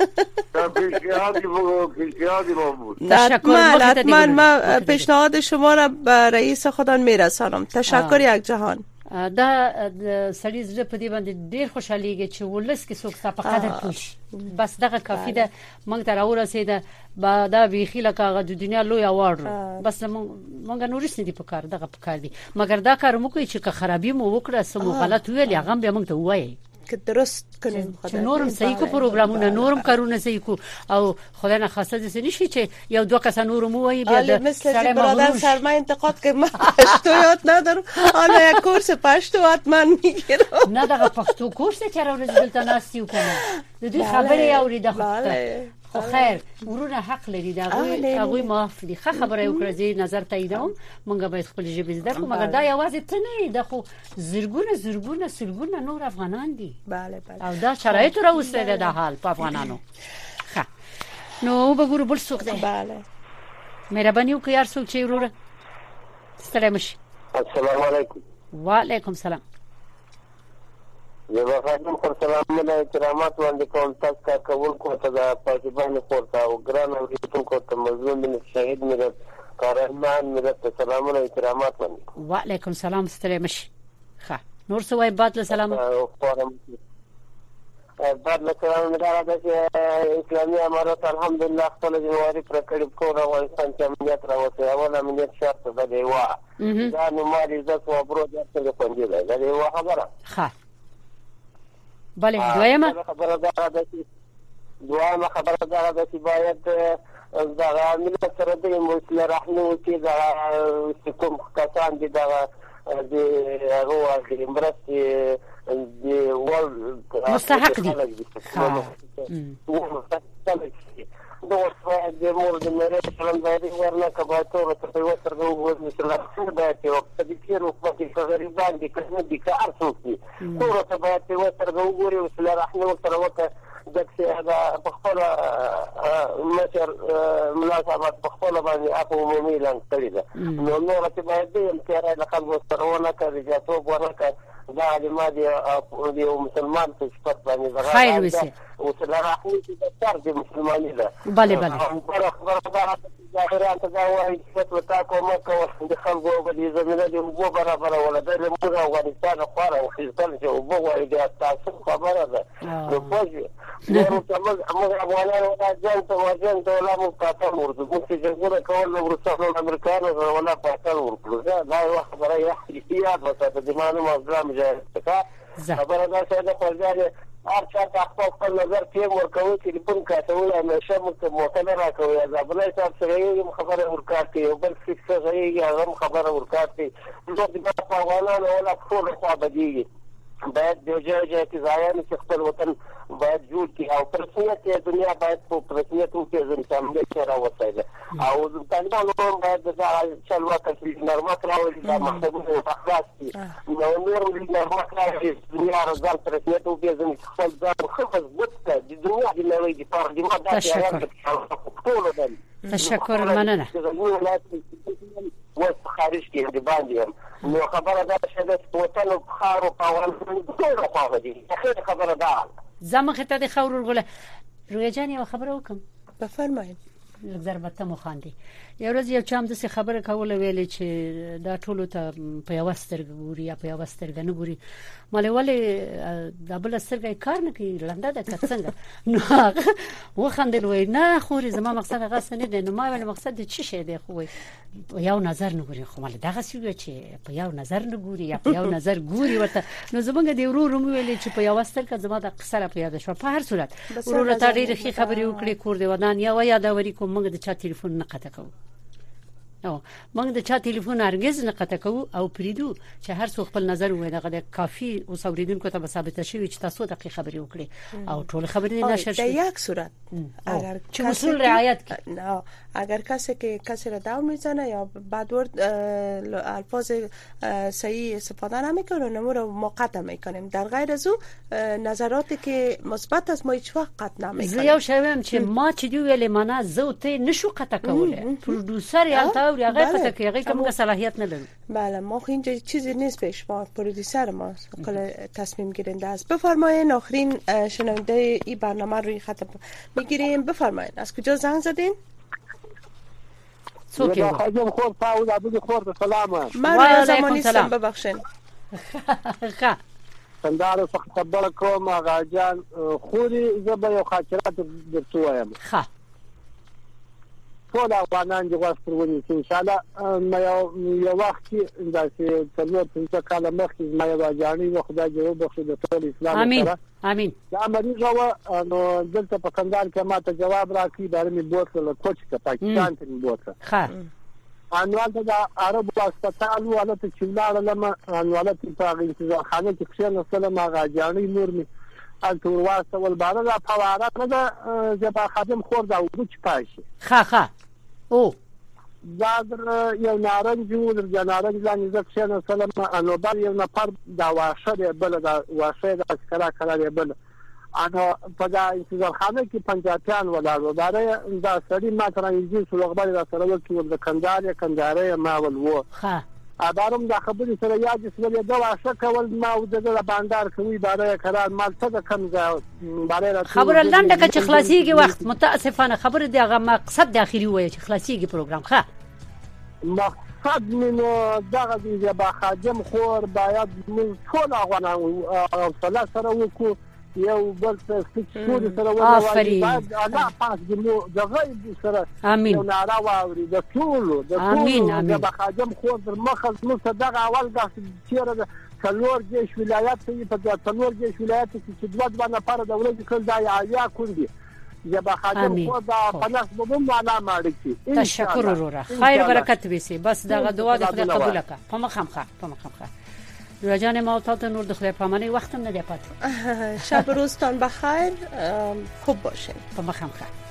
Speaker 3: حتما ما پیشنهاد شما را به رئیس خودان میرسانم. تشکر یک جهان.
Speaker 4: دا سړی زړه په دې باندې ډیر خوشاليږي چې ولس کې څوک ستاسو په قدر پوښ بس دغه کافي ده. موږ ته راورسېده با دا بیخي لکه د دنیا لوی اوارد بس موږ نورس نه دی په کار دغه په کار دی مګر دا کار مو کوي چې که خرابې مو وکړه سمو غلط ویل هغه به موږ ته وایي
Speaker 3: که درست کنیم.
Speaker 4: خدای نورم صحیح کو پروګرامونه نورم کارونه صحیح کو او خدای نه خواسته دې نشي چې یو دوه کس نورم وایي بیا
Speaker 3: د سره برادر سرما انتقاد که ما پښتو یاد ندارم حالا یک کورس پښتو حتما میگیرم.
Speaker 4: نه دغه پښتو کورس چې راوړل دلته ناستیو کنه د دې خبرې اورید خو خیر ورونه حق لري دا هغه معاف دي خبره وکړه زی نظر تاییدوم مونږ باید خپل ژبه زده کوم مګر دا یوازې ته نه ده خو زرګونه نور افغانان دي.
Speaker 3: بله
Speaker 4: او دا شرایط راوستل د حال په افغانانو. نو وګورو بل څوک دی.
Speaker 3: بله
Speaker 4: مهرباني وکړئ هر څوک چې وروره ستړی مشي.
Speaker 5: السلام علیکم.
Speaker 4: وعلیکم سلام.
Speaker 5: زه خادم پر سلامونه احترامات وړاندې کوم تاسو کا کول کو ته د پاکستان خورته او ګران اوریدونکو ته مظلوم من شهید ملت قهرمان ملت سلامونه احترامات وړاندې.
Speaker 4: وعلیکم سلام ستړی مشي. نور څه وای بعد له سلام
Speaker 5: بعد له سلام مدار د اسلامي امارات الحمدلله خپل جواری پر کړي کو افغانستان کې امنیت راوځي اول امنیت شرط ده دی وا دا نو مالي عزت او برو د څنګه پنځه ده دی وا خبره.
Speaker 4: بله دویمه
Speaker 5: خبره ده چې باید دا ملت سره د مسله رحمه کې دا کوم کسان دي دا د هغه د مرستې د ول
Speaker 4: مستحق دي
Speaker 5: دوست د مور د مېرې چلند باید ورنه کباتو ته په وتر د وګورې مثلا څنګه باید یو په دې کې حکومت کې غریبان دي کله دي که ارڅو دي ټول ته باید په وتر د وګورې مثلا رحمه الله وکړه دغه هغه په خپل مشر مناسبات په خپل باندې اپو عمومي لنګ کړی ده نو نو ته باید دې امتیاز د خلکو سره ونه کوي چې تاسو ورنه دا د مادي او مسلمان په صفت باندې
Speaker 4: خیر وسی
Speaker 5: او سره راځي چې د تر د مسلمانۍ ده
Speaker 4: بله
Speaker 5: ظاهرات دا وایي چې وتا کومه کوم د خلکو په دې زمينه دی او برابر ولدا د موږ افغانستان خورا او خپل چې او بوغوي د تاسو خبره ده نو پوهیږئ نو موږ افغانانو راځو ته ورځو ته ولا مو پاتې ورته چې څنګه کول نو روسانو امریکانو ولا پاتې ورکړو دا یو خبره یې احتیاط وکړه د مانو مزرام ځای خبره دا چې د خپل ارچا خپل نظر کې ورکوي چې په کاتوي همیشه متموتنه راکوي ځابلای صاحب سره یې خبره ورکاټي او بل څه څه یې هغه خبره ورکاټي نو د افغانانو ولا ټول خو بدیږي باید د جوجه کې ځایانو چې خپل وطن باید جوړ کړي او پرسیت دنیا باید په پرسیت او کې ځم چې راوځي او د طالبانو باید د چلوا کې نرمت راوړي دا مخدوم اخلاص دي نو نور د نرمت راوړي دنیا رضا پرسیت او کې ځم خپل ځان خپل وڅ د دنیا د نوې د پارلمان د
Speaker 4: تشکر مننه
Speaker 5: وس خارج کې دی باندې نو خبره دا چې د وطن او خار او پاوان ټول خو دي خبره دا
Speaker 4: زما خطه د خور ورغله رویا جان یو خبره وکم
Speaker 3: بفرمایئ
Speaker 4: ضربته مخاندي یو ورځ یو چم د څه خبره کوله ویلې چې دا ټولو ته په یو سترګ ګوري یا په یو سترګ نه ګوري مله ولې د بل سترګ کار نه کوي لنده د څنګه نو وخندل وای نه خوري زما مقصد هغه سن نه نو ما ول مقصد چی شه دی خو یو نظر نه ګوري خو مله دغه سی چې په یو نظر نه ګوري یا په یو نظر ګوري ورته نو زمونږ دی ورو ویلې چې په یو سترګ زما د قصره په یاد شو په هر صورت ورو ته ډېر ښه خبري وکړي کور دی ودان یا یادوري کوم موږ د چا ټلیفون نه قطع کوو او موږ د چا ټلیفون هرگز نه قطع کوو او پریدو چې هر څو خپل نظر وای دغه کافي او اوریدونکو ته ثابت شي چې تاسو دقیق خبري وکړي او ټول خبرې نشر شي
Speaker 3: در یک صورت اگر
Speaker 4: چې اصول رعایت
Speaker 3: کړي اگر کسی را داو میزنه یا بعد الفاظ صحیح استفاده نمیکنه نمو رو ما قطع میکنیم در غیر از او نظراتی که مثبت است ما هیچ وقت قطع نمیکنیم
Speaker 4: زیاو شوم چې ما چې دی ویلې معنا زوته نشو قطع کوله پرودوسر یا یا غیر قطع کوي هغه کوم صلاحیت نه لري
Speaker 3: بله ما خو اینجا چیزی نیست پیش ما پرودوسر ما کل تصمیم گیرنده است بفرمایید آخرین شنونده این برنامه روی خط میگیریم بفرمایید از کجا زنگ زدین
Speaker 10: څوک خواجه خور پاو عبد خور سلام
Speaker 3: من زمانی سلام ببخشید
Speaker 4: ښه
Speaker 10: څنګه خبر کوم هغه جان خوري زبې او خاطرات درته وایم
Speaker 4: ښه
Speaker 10: ټول افغانان چې واسترونی ان شاء الله یو وخت چې څلور پنځه کاله مخکې ما یو ځاني وخت جواب بخښه د ټول اسلام سره
Speaker 4: امين
Speaker 10: دا مریض و نو دلته په کندهار کې ماته جواب راکړي دا مې بوتل کوچ ته پاکستان ته بوتل
Speaker 4: ښه
Speaker 10: انوال د عرب هسپتال ولته چې لاړم انوال په انتظار خانه کې خشن سلام هغه ځاني نور می انتور واسطه ول بارا د فواره نه زبا خادم خور دا وچ پاشي
Speaker 4: ښه او
Speaker 10: زادر یو نارنج ودر جنارنج لاندې ځکه سلام انو بل یو نفر دا واشه دی بل دا واشه د اسکرا کړه بل انا په دا انتظار خانه کې پنځاتان ولاړو دا سړی ما تر انځي سلوغبال دا سره ول د کندهار ما ول وو
Speaker 4: ها
Speaker 10: ادارم دا خبرې سره یاد سره دا واشه کول ما د بندر کوي دا قرار مال څه کم ځای
Speaker 4: خبر لنډه چې خلاصيږي وخت متاسفانه خبر دغه مقصد داخلي وای چې خلاصيږي پروګرام ښه
Speaker 10: مقصد منو دغه دی با خادم خور باید ټول افغانان او سره وکړو یو بل څه څه سره
Speaker 4: وایي
Speaker 10: الله پاس دې دغه سره
Speaker 4: امين
Speaker 10: یو نارا واوري د ټول
Speaker 4: امين
Speaker 10: د خادم خور در مخه نو صدقه اول د چیرې څلور جيش ولایت په څلور جيش ولایت کې دوه نفر د ولادت کول دا عالیا کوندي یا خادم خور دا پنځه بوم علامه اړیږي
Speaker 4: تشکر وروره خیر برکت وسی بس دغه دعا د خدای قبول کړه په مخه روزانه ما تا نور د خدای پامانی وختم نه دی پات
Speaker 3: شب روزتان بخیر خوب باشین
Speaker 4: په مخه